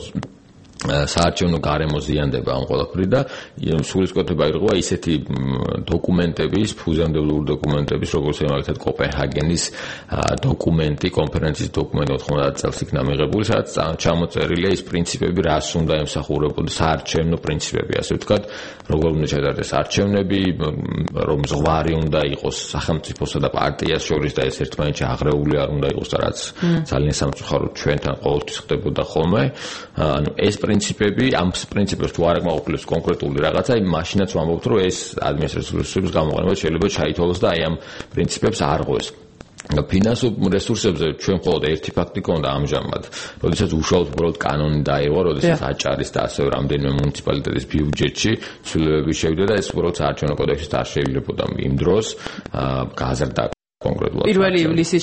საარჩევნო გარემო ზიანდება ამ ყველაფერი და სულისკვეთება ირღვევა ისეთი დოკუმენტების, ფუძემდებლური დოკუმენტების, როგორც მაგალითად კოპენჰაგენის დოკუმენტი, კონფერენციის დოკუმენტი 90 წელს იქნა მიღებული, სადაც ჩამოწერილია ის პრინციპები, რას უნდა ემსახურებოდეს საარჩევნო პრინციპები, ასე ვთქვათ, როგორ უნდა ჩატარდეს არჩევნები, რომ ზღვარი უნდა იყოს სახელმწიფოსა და პარტიას შორის და ეს ერთმანეთში აღრეული არ უნდა იყოს და რაც ძალიან სამწუხაროდ ჩვენთან ყოველთვის ხდებოდა ხოლმე. ანუ ეს პრინციპები, ამ პრინციპებს თუ არ აკმაყოფილებს კონკრეტული რაღაცა, მაშინაც ვამბობთ, რომ ეს ადმინისტრაციული რესურსების გამოყენება შეიძლება ჩაითვალოს და აი ამ პრინციპებს არღვევს. ფინანსურ რესურსებზე ჩვენ მხოლოდ ერთი ფაქტი გქონდა ამჟამად, როდესაც უშუალოდ უბრალოდ კანონი დაირღვა, როდესაც აჭარის და ასევე რამდენიმე მუნიციპალიტეტის ბიუჯეტში ცვლილებები შევიდა და ეს უბრალოდ საარჩევნო კოდექსით არ შეიძლებოდა იმ დროს გაზრდა კონკრეტულად პირველი ივლისის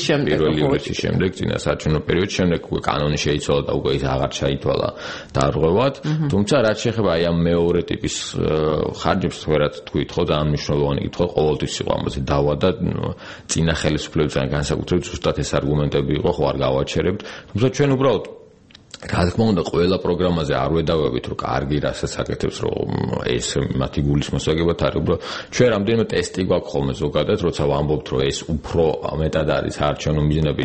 შემდეგ წინა საარჩევნო პერიოდის შემდეგ უკვე კანონი შეიცვალა და უკვე ის აღარ ჩაითვალა დარღვევად, თუმცა რაც შეეხება აი ამ მეორე ტიპის ხარჯებს ვერათ თქვით ხო და ამ მნიშვნელოვანი კითხვა ყოველთვის იყო ამაზე დავა და წინა ხელისუფლებებთან განსაკუთრებით ზუსტად ეს არგუმენტები იყო, ხო არ გავაჩერებთ, თუმცა ჩვენ უბრალოდ რა თქმა უნდა ყველა პროგრამაზე არ ვედავებით რომ კარგი რასაც აკეთებს რომ ეს მათი გულის მოსაგებად არის უბრალოდ ჩვენ რამდენიმე ტესტი გვაქვს ხოლმე ზოგადად როცა ვამბობთ რომ ეს უფრო მეტად არის საარჩევნო მიზნებით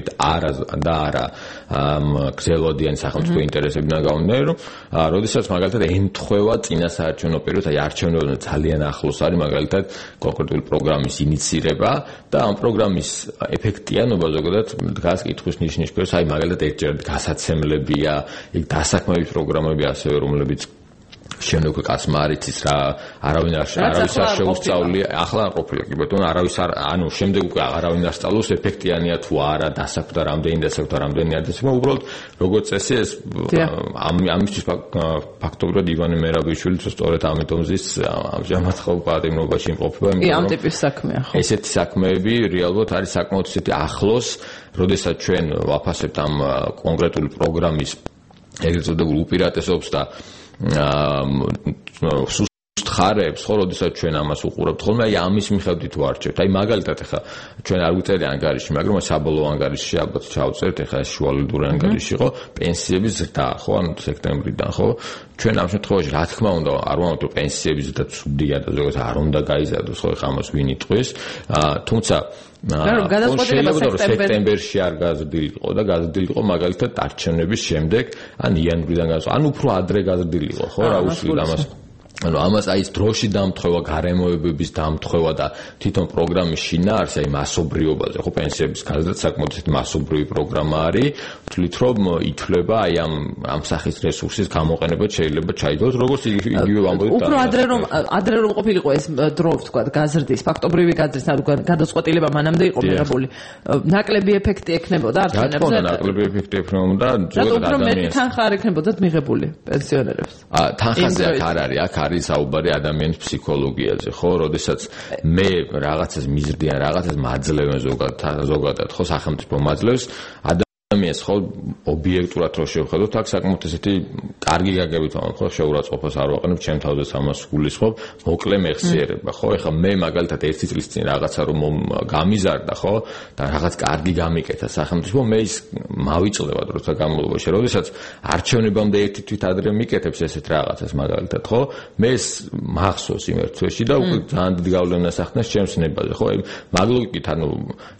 არა გრძელვადიანი სახელმწიფო ინტერესებიდან გამომდინარე რომ როდესაც მაგალითად ემთხვევა წინა საარჩევნო პერიოდს აი არჩევნებთან ძალიან ახლოს არის მაგალითად კონკრეტული პროგრამის ინიცირება და ამ პროგრამის ეფექტიანობა ზოგადად დგას კითხვის ნიშნის ქვეშ აი მაგალითად ერთჯერადად გასაცემლებია იქ დასაქმების პროგრამები ასევე რომლებიც შემდეგ კაცმა არ იცის რა არავინ არ შეუსწავლია ახლა არ ყოფილა კი ბატონო არავის არ ანუ შემდეგ უკვე არავინ არ სწავლობს ეფექტიანია თუ არა დასაქმდა რამდენი არის უბრალოდ როგორც წესი ეს ამისთვის ფაქტობრივად ივანე მერაბიშვილი სწორედ ამიტომ ზის ამჟამად ხო პატიმრობაში იმყოფება ამ ტიპის საქმეა ხო ესეთი საქმეები რეალურად არის საკმაოდ ისეთი ახლოს როდესაც ჩვენ ვაფასებთ ამ კონკრეტული პროგრამის ეგრეთ წოდებულ უპირატესობს და ხარებს ხო როდესაც ჩვენ ამას უყურებთ ხოლმე აი ამის მიხედვით ვარჩევთ აი მაგალითად ახლა ჩვენ არ ვიწერდი ანგარიში მაგრამ საბოლოო ანგარიში ალბათ ჩავწერთ ახლა შუალედური ანგარიში ხო პენსიების ზრდა ხო ანუ სექტემბრიდან ხო ჩვენ ამ შემთხვევაში რა თქმა უნდა არ ვამბობთ რომ პენსიების ზრდა ცუდია და ზოგადად არ უნდა გაიზარდოს ხო ახლა ამას ვინ იტყვის თუმცა სექტემბერში არ გაზრდილიყო და გაზრდილიყო მაგალითად არჩევნების შემდეგ ან იანვრიდან ან უფრო ადრე გაზრდილიყო ხო რა უსვით ამას ანუ ამას აი ეს დროში დამთხევა, გარემოებების დამთხევა და თვითონ პროგრამის შინაარსი აი მასობრიობაზე, ხო პენსიების განზრახვა საკმაოდ ისეთი მასობრივი პროგრამა არის, თვლით რომ ითვლება აი ამ სახის რესურსის გამოყენება შეიძლება ჩაიდოს, როგორც იგივე ვამბობთ. უფრო ადრე რომ ყოფილიყო ეს დრო, ვთქვა, გაზრდის, ფაქტობრივი გაზრდის, ანუ გადაწყვეტილება მანამდე იყო მიღებული. ნაკლები ეფექტი ექნებოდა არჩევნებზე. ნაკლები ეფექტი ექნებოდა, ზოგადად ადამიანის თანხა არ ექნებოდა მიღებული პენსიონერებს. თანხაზე არ არის, აქ არის საუბარი ადამიანის ფსიქოლოგიაზე, ხო, როდესაც მე რაღაცას მიზრდი ან რაღაცას მაძლევენ ზოგადად, ხო, სახელმწიფო მაძლევს ადამიანს, ხო, ობიექტურად რო შევხედოთ, აქ საკმაოდ ესეთი კარგი გაგებით ვამბობ, ხო, შეურაცხყოფას არ ვაყენებ, ჩემ თავზეც ამას გულისხმობ, მოკლე მეხსიერება, ხო, ეხლა მე მაგალითად 1 წლის წინ რაღაცა რომ გამიზარდა, ხო, და რაღაც კარგი გამიკეთა სახელმწიფო, მე ის მავიწყდება დროთა განმავლობაში, როდესაც არჩევნებამდე ერთი თვით ადრე მიკეთებს ესეთ რაღაცას მაგალითად, ხო, მე ეს მახსოვს იმ ერთ თვეში და უკვე ძალიან დიდ გავლენას ახდენს ჩემს ნებაზე, ხო, მაგ ლოგიკით, ანუ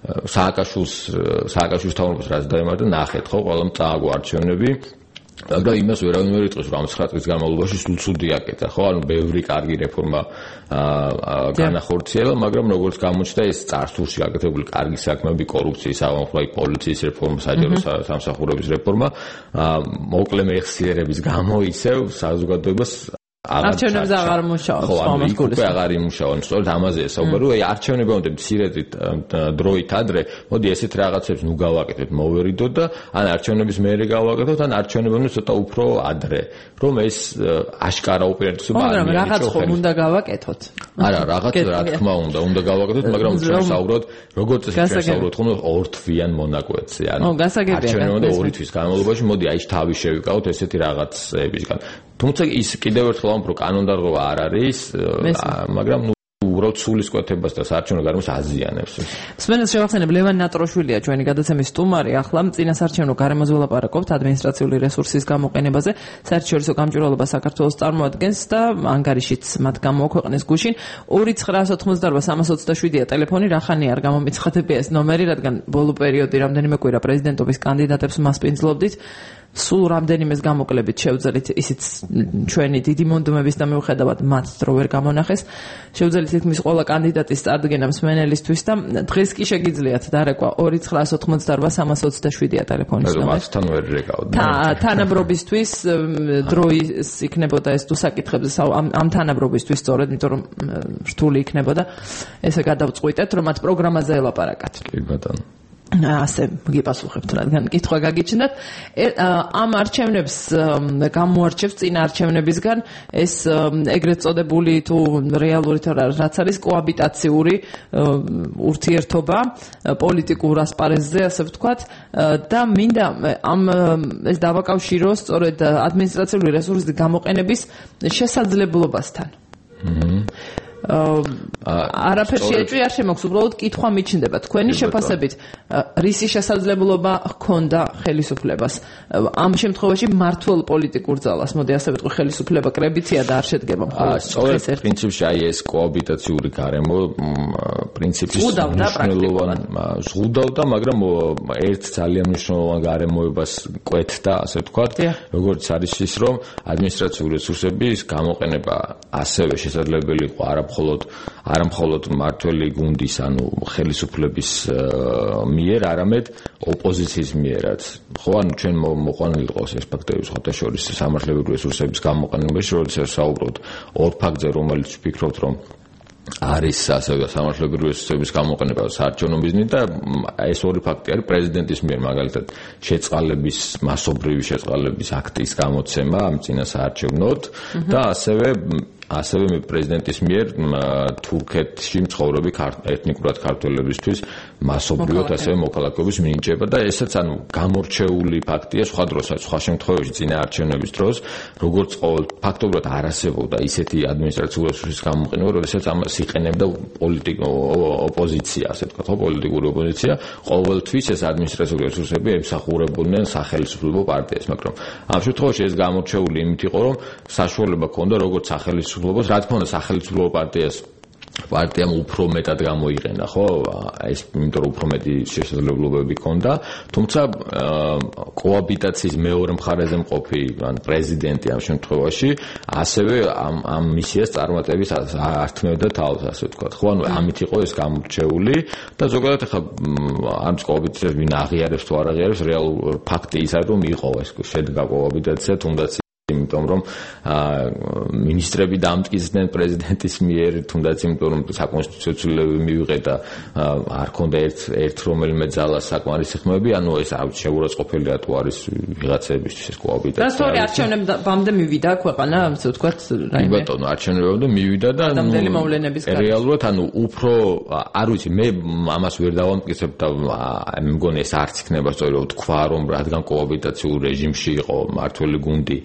სააკაშვილის თავმოყრას რაც დაემართა და ნახეთ, ხო, ყველამ წააგო არჩევნები, მაგრამ იმას ვერავინ ვერ იტყვის, რომ 9 წლის განმავლობაში სულ ცუდი აკეთა, ხო, ანუ ბევრი კარგი რეფორმა განახორციელა, მაგრამ როგორც გამოჩნდა, ეს წარსულში გაკეთებული კარგი საქმეები, კორუფციის აღმოფხვრა, პოლიციის რეფორმა, საჯარო სამსახურების რეფორმა, მოკლე მეხსიერების გამო ისევ საზოგადოებას არჩევნებზე აღარ მუშაობს, ხომ უკვე აღარ იმუშავა, სწორედ ამაზეა საუბარი, აი არჩევნებამდე მცირედით დროით ადრე, მოდი ესეთ რაღაცებს ნუ გავაკეთოთ, მოვერიდოთ და ან არჩევნების მერე გავაკეთოთ, ან არჩევნებამდე ცოტა უფრო ადრე, რომ ეს აშკარა უპირატესობა არ მიიღოს. მაგრამ რაღაც ხომ უნდა გავაკეთოთ. არა, რაღაც რა თქმა უნდა გავაკეთოთ, მაგრამ ჩვენ საუბრობთ, როგორც ჩვენ საუბრობთ, ხომ ორთვიან მონაკვეთზე, ანუ არჩევნებამდე 2 თვის განმავლობაში, მოდი აი თავი შევიკავოთ ესეთი რაღაცებისგან. თუმცა ის კიდევ ერთხელ ვამბობ, რომ კანონდარღვევა არ არის, მაგრამ უბრალოდ სულისკვეთებას და საარჩევნო გარემოს აზიანებს. მსმენელს შევახსენებ, ლევან ნატროშვილია ჩვენი გადაცემის სტუმარი, ახლა წინასაარჩევნო გარემოზე ვლაპარაკობთ ადმინისტრაციული რესურსის გამოყენებაზე. საერთაშორისო გამჭვირვალობა საქართველოს წარმოადგენს და ანგარიშიც მათ გამოაქვეყნეს გუშინ. 2988327-ია ტელეფონი, რახანი არ გამომიცხადებია ეს ნომერი, რადგან ბოლო პერიოდი რამდენიმე კვირა პრეზიდენტობის კანდიდატებს მასპინძლობდით. სულ რამდენიმეს გამოკლებით შევძელით, ისიც ჩვენი დიდი მონდომების და მიუხედავად მათ დრო ვერ გამონახეს. შევძელით თითქმის ყველა კანდიდატის წარდგენა მსმენელისთვის და დღეს კი შეგიძლიათ დარეკვა 2988327-ია ტელეფონის ნომერი. მათთან ვერ რეკავთ. თანაბრობისთვის დროის იქნებოდა ეს თუ საკითხებზე ამ თანაბრობისთვის სწორედ, იმიტომ რომ რთული იქნებოდა ესე გადავწყვიტეთ, რომ მათ პროგრამაზე ელაპარაკათ. კი ბატონო. ასე გიპასუხებთ, რადგან კითხვა გაგიჩნდათ. ამ არჩევნებს გამოარჩევს წინა არჩევნებისგან ეს ეგრეთ წოდებული თუ რეალური რაც არის კოაბიტაციური ურთიერთობა პოლიტიკურ ასპარეზზე, ასე ვთქვათ, და მინდა ეს დავაკავშირო სწორედ ადმინისტრაციული რესურსის გამოყენების შესაძლებლობასთან. არაფერში ეჭვი არ შემოგვს, უბრალოდ კითხვა მიჩნდება თქვენი შეფასებით, რისი შესაძლებლობა ჰქონდა ხელისუფლებას ამ შემთხვევაში მართულ პოლიტიკურ ძალას, მოდი ასე ვიტყვი, ხელისუფლება კრებითია და არ შედგება მხოლოდ სწორედ პრინციპში აი ეს კოაბიტაციური გარემო პრინციპის მნიშვნელოვანი ზღუდავდა, მაგრამ ერთ ძალიან მნიშვნელოვან გარემოებას კვეთდა, ასე ვთქვათ, როგორც არის ის, რომ ადმინისტრაციული რესურსების გამოყენება ასევე შესაძლებელი იყო არა მხოლოდ მართველი გუნდის, ანუ ხელისუფლების მიერ, არამედ ოპოზიციის მიერაც. ხო, ანუ ჩვენ მოყვანილი ყავს ეს ფაქტები სხვათა შორის სამართლებრივი რესურსების გამოყენებაში, როდესაც საუბრობთ ორ ფაქტზე, რომელიც ვფიქრობთ, რომ არის ასევე სამართლებრივი რესურსების გამოყენება საარჩევნო ბიზნესში და ეს ორი ფაქტი არის პრეზიდენტის მიერ მაგალითად შეწყალების, მასობრივი შეწყალების აქტის გამოცემა ამ წინა საარჩევნოდ და ასევე პრეზიდენტის მიერ თურქეთში მცხოვრები ეთნიკურად ქართველებისთვის მასობრივად ასევე მოქალაქეობის მინიჭება და ესაც ანუ გამორჩეული ფაქტია სხვა დროსაც, სხვა შემთხვევაში წინა არჩევნების დროს, როგორც ყოველ ფაქტობრივად არ არსებობდა ისეთი ადმინისტრაციული რესურსის გამოყენება, როდესაც ამას იყენებდა ოპოზიცია, ასე ვთქვათ, პოლიტიკური ოპოზიცია, ყოველთვის ეს ადმინისტრაციული რესურსები ემსახურებოდნენ სახელმწიფო პარტიას, მაგრამ ამ შემთხვევაში ეს გამორჩეული იმით იყო, რომ საშუალება ჰქონდა როგორც სახელმწიფოს, რა თქმა უნდა, სახელმწიფო პარტიას პარტიამ უფრო მეტად გამოიყენა, ხო? ეს იმიტომ რომ უფრო მეტი შესაძლებლობები ჰქონდა, თუმცა კოაბიტაციის მეორე მხარეზე მყოფი ან პრეზიდენტი ამ შემთხვევაში ასევე ამ მისიას წარმატების ართმევდა თავს, ასე ვთქვათ. ხო, ანუ ამით იყო ეს გამორჩეული და ზოგადად ახლა ამ კოაბიტაციას ვინ აღიარებს თუ არ აღიარებს, რეალურ ფაქტი ის არის, რომ იყო ეს შედგა კოაბიტაცია, თუნდაც იმიტომ რომ მინისტრები დამტკიცდნენ პრეზიდენტის მიერ, თუნდაც იმიტომ რომ საკონსტიტუციო ცვლილებები მივიღეთ და არ ქონდა ერთ რომელიმე ძალას საკმარისი ხმები, ანუ ეს შეურაცხყოფელია თუ არის ვიღაცებისთვის ეს კოაბიტაცია. რა სწორი არჩევნებამდე მივიდა ქვეყანა, ასე ვთქვათ, რაიმე. ბატონო, არჩევნებამდე მივიდა და ადამიანელი მოვლენების გარდა. რეალურად, ანუ უფრო არ ვიცი, მე ამას ვერ დავამტკიცებ და მგონი ეს არც იქნება სწორი რომ თქვა რომ რადგან კოაბიტაციურ რეჟიმში იყო მართველი გუნდი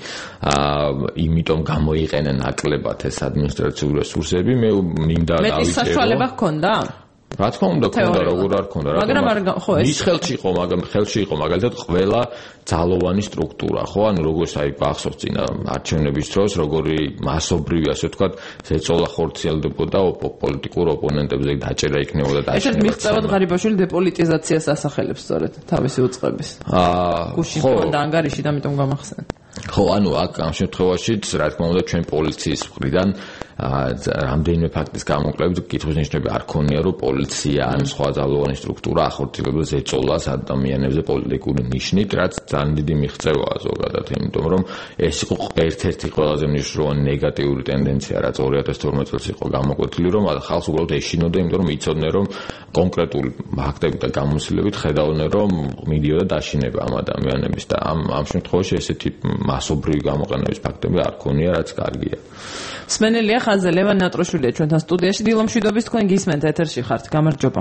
იმიტომ გამოიყენენ ნაკლებად ეს ადმინისტრაციული რესურსები, მე მინდა დავიწერო. მეტი საშუალება ჰქონდა? რა თქმა უნდა, ქონდა, როგორ არ ქონდა, მაგრამ ხო ეს ის ხელში იყო მაგალითად ყველა ძალოვანი სტრუქტურა, ხო, ანუ როგორც აი გახსოვს წინა არჩევნების დროს, როგორი მასობრივი, ასე ვთქვათ, ზეწოლა ხორციელდებოდა პოლიტიკურ ოპონენტებზე დაჭერა იქნებოდა და ეს მიღწევად ღარიბაშვილი დეპოლიტიზაციას ასახელებს სწორედ თავისი უწყების. გუშინ ქონდა ანგარიში და ამიტომ გამახსენე. ხო, ანუ აქ ამ შემთხვევაშიც, რა თქმა უნდა, ჩვენ პოლიციის მხრიდან რამდენიმე ფაქტის გამოკლებით კითხვის ნიშნები არ ქონია, რომ პოლიცია ან სხვა ძალოვანი სტრუქტურა ახორციელებდა ზეწოლას ადამიანებზე პოლიტიკური ნიშნით, რაც ძალიან დიდი მიღწევაა ზოგადად, იმიტომ რომ ეს იყო ერთ-ერთი ყველაზე მნიშვნელოვანი ნეგატიური ტენდენცია, რაც 2012 წელს იყო გამოკვეთილი, რომ ხალხს უბრალოდ ეშინოდა, იმიტომ რომ იცოდნენ, რომ კონკრეტული ფაქტებით და გამოცდილებით ხედავდნენ, რომ მიდიოდა დაშინება ამ ადამიანების და ამ შემთხვევაში ესეთი მასობრივი გამოყენების ფაქტები არ ქონია, რაც კარგია. სმენელია ხაზზე ლევან ნატროშვილია ჩვენთან სტუდიაში. დილომშვიდობის, თქვენ გისმენთ, ეთერში ხართ. გამარჯობა.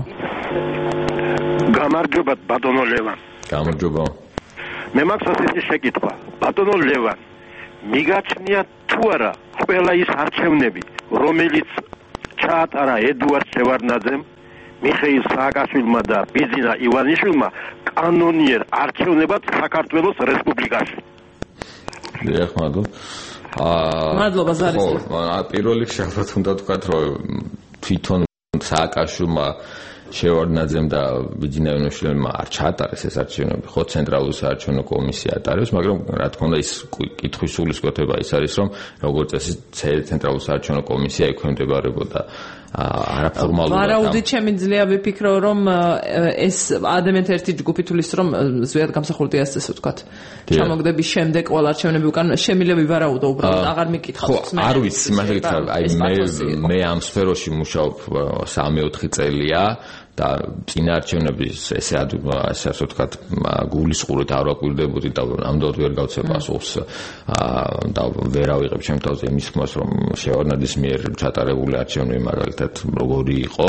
გამარჯობა ბატონო ლევან. გამარჯობა. მე მაქვს ეს შეკითხვა. ბატონო ლევან, მიგაჩნია თუ არა ყველა ის არჩევნები, რომელიც ჩაატარა ედუარდ შევარდნაძემ, მიხეილ სააკაშვილმა და ბიძინა ივანიშვილმა კანონიერ არჩევნებად საქართველოს რესპუბლიკაში? დიახ, მადლობა ზარის. პირველ რიგში ალბათ უნდა ვთქვათ, რომ თვითონ სააკაშვილმა შევარდნაძემ და ბიძინა ივანიშვილმა არ ჩაატარეს ეს არჩევნები, ხო, ცენტრალური საარჩევნო კომისია ატარებს, მაგრამ რა თქმა უნდა ის კითხვის სულისკვეთება ის არის, რომ როგორც წესი ცენტრალური საარჩევნო კომისია ექვემდებარებოდა არაფორმალურად. ვარაუდით შემიძლია ვიფიქრო, რომ ეს ადამიანთა ერთი ჯგუფი თulis რომ ზვიად გამსახურდი ასე ვთქვათ. ჩამოგდების შემდეგ ყველა არჩევნები უკან შემიძლია ვივარაუდო, უბრალოდ აღარ მიკითხავთ. ხო, არ ვიცი, მაგალითად, აი მე ამ სფეროში მუშაობ 3-4 წელია. და წინა არჩევნების ესე ვთქვათ გულისყურით არ ვაკვირდებოდი და ამდენად ვერ გავცე პასუხს და ვერ ავიღებ ჩემ თავზე იმის ხმას რომ შევარდნაძის მიერ ჩატარებული არჩევნები მაგალითად როგორი იყო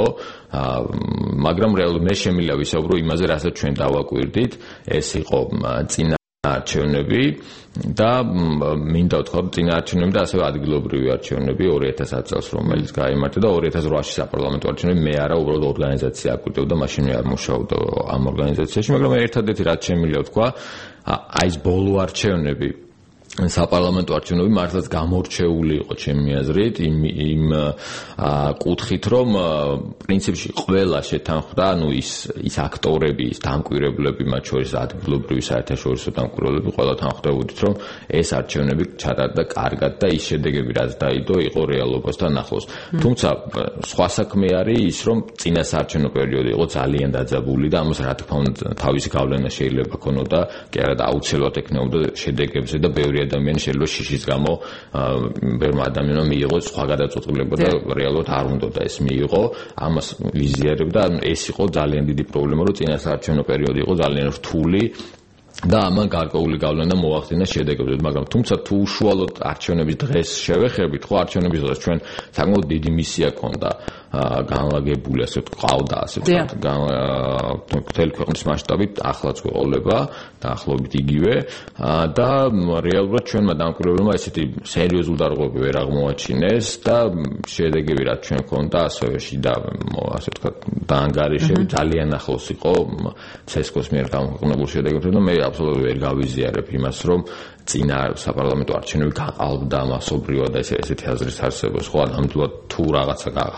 მაგრამ რეალურად მე შემიძლია ვისაუბრო იმაზე რასაც ჩვენ დავაკვირდით ეს იყო წინა არჩევნები და მინდა ვთქვა წინა არჩევნები და ასევე ადგილობრივი არჩევნები 2010 წელს რომელიც გაიმართა და 2008-ში საპარლამენტო არჩევნები მე არა უბრალოდ ორგანიზაცია აკვირდებოდა მაშინ მე არ მუშაობდა ამ ორგანიზაციაში მაგრამ ერთადერთი რაც შემიძლია ვთქვა აი ეს ბოლო არჩევნები საპარლამენტო არჩევნები მართლაც გამორჩეული იყო ჩემი აზრით იმ კუთხით რომ პრინციპში ყველა შეთანხმდა ანუ ის აქტორები ის დამკვირვებლები მათ შორის ადგილობრივი საერთაშორისო დამკვირვებლები ყველა თანხმდებოდით რომ ეს არჩევნები ჩატარდა კარგად და ის შედეგები რაც დაიდო იყო რეალობასთან ახლოს თუმცა სხვა საქმე არის ის რომ წინა საარჩევნო პერიოდი იყო ძალიან დაძაბული და ამას რა თქმა უნდა თავისი გავლენა შეიძლება ქონოდა კი არა და აუცილებლად ექნებოდა შედეგებზე და ბევრი ადამიანი შეიძლება შიშის გამო ბევრმა ადამიანმა მიიღოს სხვა გადაწყვეტილება და რეალურად არ უნდოდა ეს მიიღო ამას ვიზიარებდა ეს იყო ძალიან დიდი პრობლემა რომ წინა საარჩევნო პერიოდი იყო ძალიან რთული და ამან გარკვეული გავლენა მოახდინა შედეგებზე მაგრამ თუმცა თუ უშუალოდ არჩევნების დღეს შევეხებით ხო არჩევნების დღეს ჩვენ საკმაოდ დიდი მისია ქონდა განლაგებული ასე ვთქვათ ასე ვთქვათ მთელი ქვეყნის მასშტაბით ახლაც გვეყოლება დაახლოებით იგივე და რეალურად ჩვენმა დამკვირვებლებმა ესეთი სერიოზული დარღვევები ვერ აღმოაჩინეს და შედეგები რაც ჩვენ ქონდა ასევე შიდა ასე ვთქვათ დაანგარიშები ძალიან ახლოს იყო ცესკოს მიერ გამოყენებულ შედეგებთან და მე აბსოლუტურად ვერ გავიზიარებ იმას რომ წინა საპარლამენტო არჩევნები გაყალბდა მასობრივად და ესეთი აზრის არსებობს ხო ნამდვილად თუ რაღაცა გაყალბდა იქ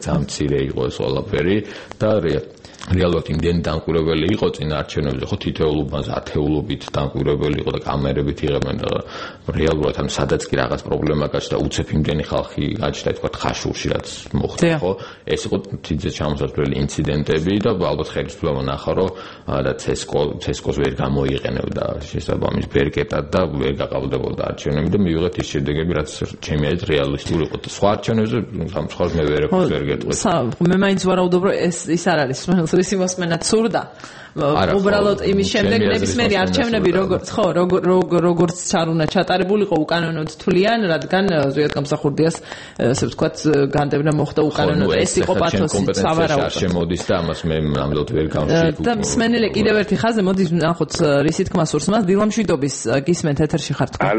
ძალიან მცირე იყო ეს ყველაფერი და რეალურად იმდენი დამკვირვებელი იყო წინა არჩევნებზე, ხო თითოეულობას ათეულობით დამკვირვებელი იყო და კამერებით იღებენ და რეალურად ამ სადაც კი რაღაც პრობლემა გაჩნდა, უცებ იმდენი ხალხი გაჩნდა, თქვა ხაშურში რაც მოხდა, ხო? ეს იყო თითზე ჩამოსასვლელი ინციდენტები და ალბათ ხელისუფლებამ ნახა, რომ და ცესკოს ვერ გამოიყენებდა შესაბამის ბერკეტად და ვერ გაყალბდებოდა არჩევნები და მივიღეთ ის შედეგები, რაც ჩემი აზრით რეალისტური იყო. სხვა არჩევნებზე სამწუხაროდ მე ვერ გეტყვით. მე მაინც ვარაუდობ, რომ ის არ არის რისი მოსმენა ცურდა. უბრალოდ იმის შემდეგ ნებისმიერი არჩევნები როგორც ჩარუნა ჩატარებულიყო უკანონოდ თვლიან, რადგან ზოგიერთ გამსახურდიას ესე ვთქვათ განდევნა მოხდა უკანონოდ. ეს იყო პათოსი სავარაუდოდ. შემოდის და ამას მე ნამდვილად ვერ გამშვიდობ. და მსმენელი კიდევ ერთი ხაზი მოდის ნახოთ რისი თქმა სურს მას დილამშვიდობის გისმენთ ეთერში ხართ თქვენ.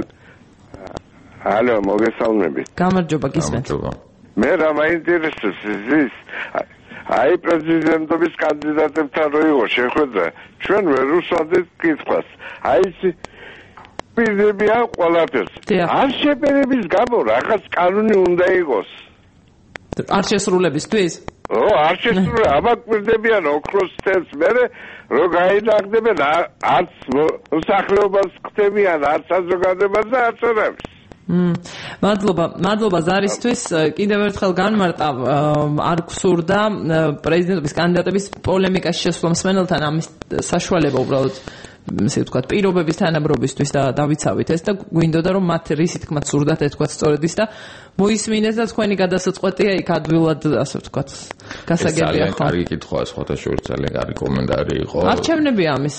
ალო მოგესალმებით. გამარჯობა გისმენთ. მე რა მაინტერესებს ის აი პრეზიდენტობის კანდიდატებთან რო იყო შეხვედრა, ჩვენ ვერ უსვამდით კითხვას. აი ეს პირდებიან ყველაფერს. არ შეფერების გამო რაღაც კანონი უნდა იყოს. არ შესრულებისთვის? არ შესრულება, აბა პირდებიან ოქროს თეთრს, მე რო გაინახდებენ არც მოსახლეობას ხდებიან, არც საზოგადოებას და არც არაფერს. მადლობა ზარისთვის. კიდევ ერთხელ განმარტა, არ გსურდა პრეზიდენტობის კანდიდატების პოლემიკაში შესვლა მსმენელთან, ამის საშუალება უბრალოდ ესე ვთქვათ პირობების თანაბრობისთვის და დავიცავით ეს და გვინდოდა რომ მათ რისი თქმა სურდათ ეთქვათ სწორედ ის და მოისმინეს და თქვენი გადასაწყვეტია იქ ადვილად ასე ვთქვათ გასაგებია ხო? კარგი კითხვაა, სხვათა შორის ძალიან კარგი კომენტარი იყო. არჩევნები ამის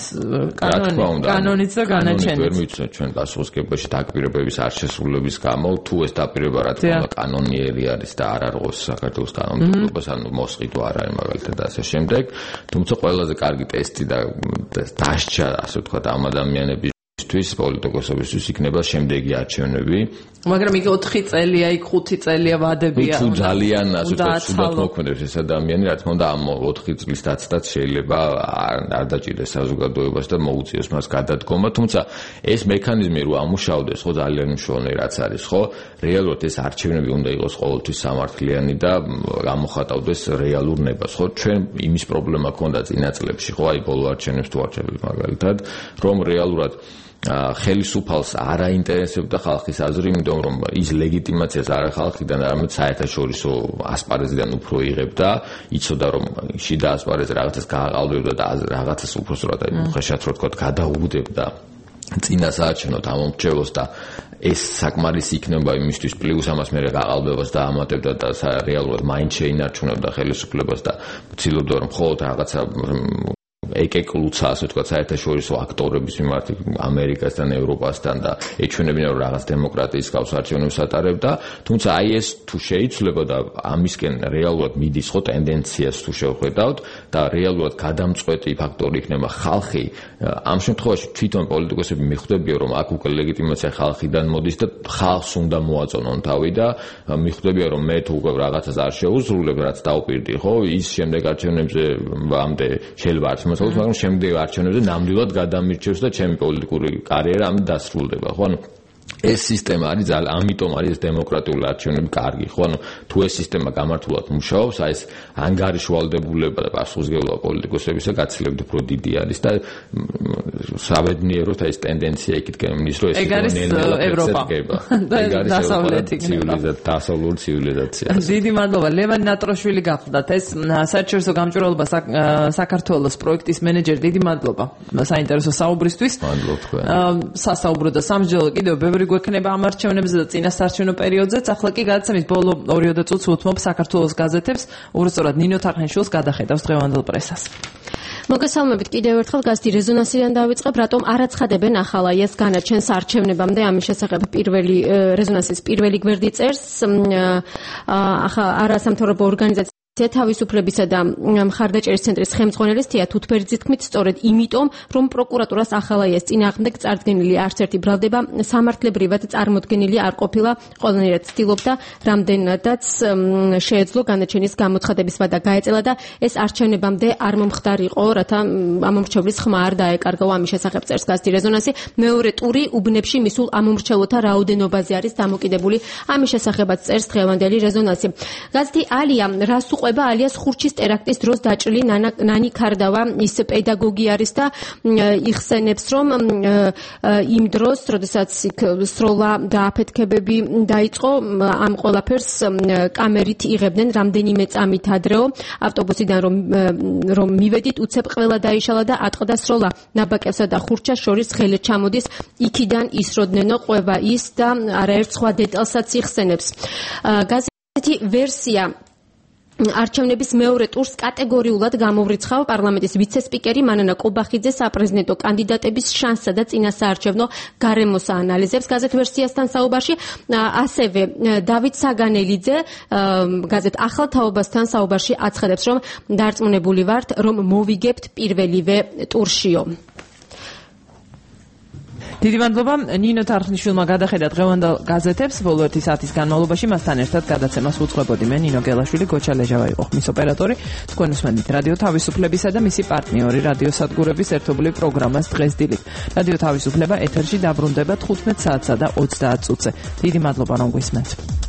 კანონიც და განაჩენიც. ვერ მივიცნოთ ჩვენ პასუხისგებაში დაპირებების არ შესრულების გამო, თუ ეს დაპირება რა თქმა უნდა კანონიერი არის და არ არღოს საქართველოს კანონმდებლობას, ანუ მოსყიდვა არ არის მაგალითად და ასე შემდეგ. თუმცა ყველაზე კარგი ტესტი და დასჯა ასე ვთქვათ ამ ადამიანებისთვის, პოლიტიკოსებისთვის იქნება შემდეგი არჩევნები. მაგრამ იქ 4 წელია, იქ 5 წელია ვადებია. თუ ძალიან ასე ვთქვათ, სულად მოქმედებს ეს ადამიანი, რა თქმა უნდა, ამ 4 წლის დაცდაც შეიძლება არ დაჭირდეს საზოგადოებას და მოუწიოს მას გადადგომა, თუმცა ეს მექანიზმი რო ამუშავდეს, ხო ძალიან მნიშვნელოვანი რაც არის, ხო? რეალურად ეს არჩევნები უნდა იყოს ყოველთვის სამართლიანი და გამოხატავდეს რეალურ ნებას, ხო? ჩვენ იმის პრობლემა ჰქონდა წინა წლებში, ხო, აი ბოლო არჩევნებს თუ არჩევნებს მაგალითად, რომ რეალურად ხელისუფალს არ აინტერესებდა ხალხის აზრი, იმიტომ რომ ის ლეგიტიმაციას არა ხალხიდან, არამედ საერთაშორისო ასპარეზიდან უფრო იღებდა, იცოდა რომ შიდა ასპარეზზე რაღაცას გააყალბებდა და რაღაცას უბრალოდ აი უხეშად რო თქვა გადაუგდებდა წინა საარჩევნოთ ამომრჩევლოს და ეს საკმარისი იქნება იმისთვის პლუს ამას მე გაყალბებას და ამატებდა და რეალურად მაინც შეინარჩუნებდა ხელისუფლებას და ცდილობდა რომ მხოლოდ რაღაცა ეკეკლუცა ასე ვთქვათ საერთაშორისო აქტორების მიმართ ამერიკასთან, ევროპასთან და ეჩვენებინა რომ რაღაც დემოკრატიის გავს არჩევნებს ატარებდა, თუმცა აი ეს თუ შეიცვლება და ამისკენ რეალურად მიდის ხო ტენდენციას თუ შევხედავთ და რეალურად გადამწყვეტი ფაქტორი იქნება ხალხი, ამ შემთხვევაში თვითონ პოლიტიკოსები მიხვდებიან რომ აქ უკვე ლეგიტიმაცია ხალხიდან მოდის და ხალხს უნდა მოაწონონ თავი და მიხვდებიან რომ მე თუ უკვე რაღაცას არ შეუზრულებ, რაც დავპირდი, ხო, ის შემდეგ არჩევნებზე ამდე შეიძლება არც მაგრამ შემდეგ არჩევნებზე ნამდვილად გადამირჩევს და ჩემი პოლიტიკური კარიერა ამით დასრულდება, ხო? ანუ ეს სისტემა არის ამიტომ არის დემოკრატიული არჩევნები კარგი, ხო? ანუ თუ ეს სისტემა გამართულად მუშაობს, აი ეს ანგარიშვალდებულება და პასუხისმგებლობა პოლიტიკოსებისა გაცილებით უფრო დიდი არის და საბედნიეროდ ეს ტენდენცია იქით მიდის, რომ ეს ნელ-ნელა ევროპა დასავლური ცივილიზაცია. დიდი მადლობა. ლევან ნატროშვილი გახლდათ ეს საერთაშორისო გამჭვირვალობა საქართველოს პროექტის მენეჯერი. დიდი მადლობა საინტერესო საუბრისთვის. მადლობ თქვენ. სასაუბრო და სამსჯელო კიდევ ბევრი გვექნება ამ არჩევნებზე და წინასაარჩევნო პერიოდზეც. ახლა კი გადაცემის ბოლო 2 წუთს უთმობ საქართველოს გაზეთებს, უბრალოდ ნინო თარხნიშვილს გადახედავს დღევანდელ პრესას. მოგესალმებით კიდევ ერთხელ გაზეთი რეზონანსიდან დავიწყებ, რატომ არ აცხადებენ ახალაიას განაჩენს არჩევნებამდე. ამის შესახებ პირველი რეზონანსის პირველი გვერდი წერს. არასამთავრობო ორგანიზაცია თავისუფლებისა და მხარდაჭერის ცენტრის ხელმძღვანელის თეა თუთბერძის თქმით, სწორედ იმიტომ, რომ პროკურატურას ახალაიას წინააღმდეგ წარდგენილი არც ერთი ბრალდება სამართლებრივად წარმოდგენილი არ ყოფილა, ყველანაირად ცდილობდა რამდენადაც შეეძლო განაჩენის გამოცხადების ვადა გაეწელა და ეს არჩევნებამდე არ მომხდარიყო, რათა ამომრჩევლის ხმა არ დაეკარგა. ამის შესახებ წერს გაზეთი რეზონანსი. მეორე ტური უბნებში მისულ ამომრჩევლთა რაოდენობაზე არის დამოკიდებული. ამის შესახებაც წერს დღევანდელი რეზონანსი. გაზეთი ალია რას უყვება ალიას ხურჩის ტერაქტის დროს დაჭრილი ნანი ქარდავა, ის პედაგოგი არის და იხსენებს, რომ იმ დროს, როდესაც სროლა და აფეთქებები დაიწყო, ამ ყველაფერს კამერით იღებდნენ რამდენიმე წამით ადრეო. ავტობუსიდან რომ მივედით, უცებ ყველა დაიშალა და ატყდა სროლა. ნაბაკევსა და ხურჩას შორის ხელით ჩამოდის, იქიდან ისროდნენ, ყვება ის და არაერთ სხვა დეტალსაც იხსენებს. გაზეთი ვერსია არჩევნების მეორე ტურს კატეგორიულად გამოვრიცხავ პარლამენტის ვიცე-სპიკერი მანანა კობახიძე საპრეზიდენტო კანდიდატების შანსსა და წინასაარჩევნო გარემოს აანალიზებს გაზეთ ვერსიასთან საუბარში. ასევე დავით საგანელიძე გაზეთ ახალ თაობასთან საუბარში აცხადებს, რომ დარწმუნებული ვართ, რომ მოვიგებთ პირველივე ტურშიო. დიდი მადლობა ნინო თარხნიშვილმა გადახედა დღევანდელ გაზეთებს. ბოლო 1 საათის განმავლობაში მასთან ერთად გადაცემას უძღვებოდი მე ნინო გელაშვილი, გოჩა ლეჟავა იყო ხმის ოპერატორი. თქვენ უსმენთ რადიო თავისუფლებისა და მისი პარტნიორი რადიო სადგურების ერთობლივ პროგრამას დღეს დილით. რადიო თავისუფლება ეთერში დაბრუნდება 15 საათსა და 30 წუთზე. დიდი მადლობა რომ გვისმენთ.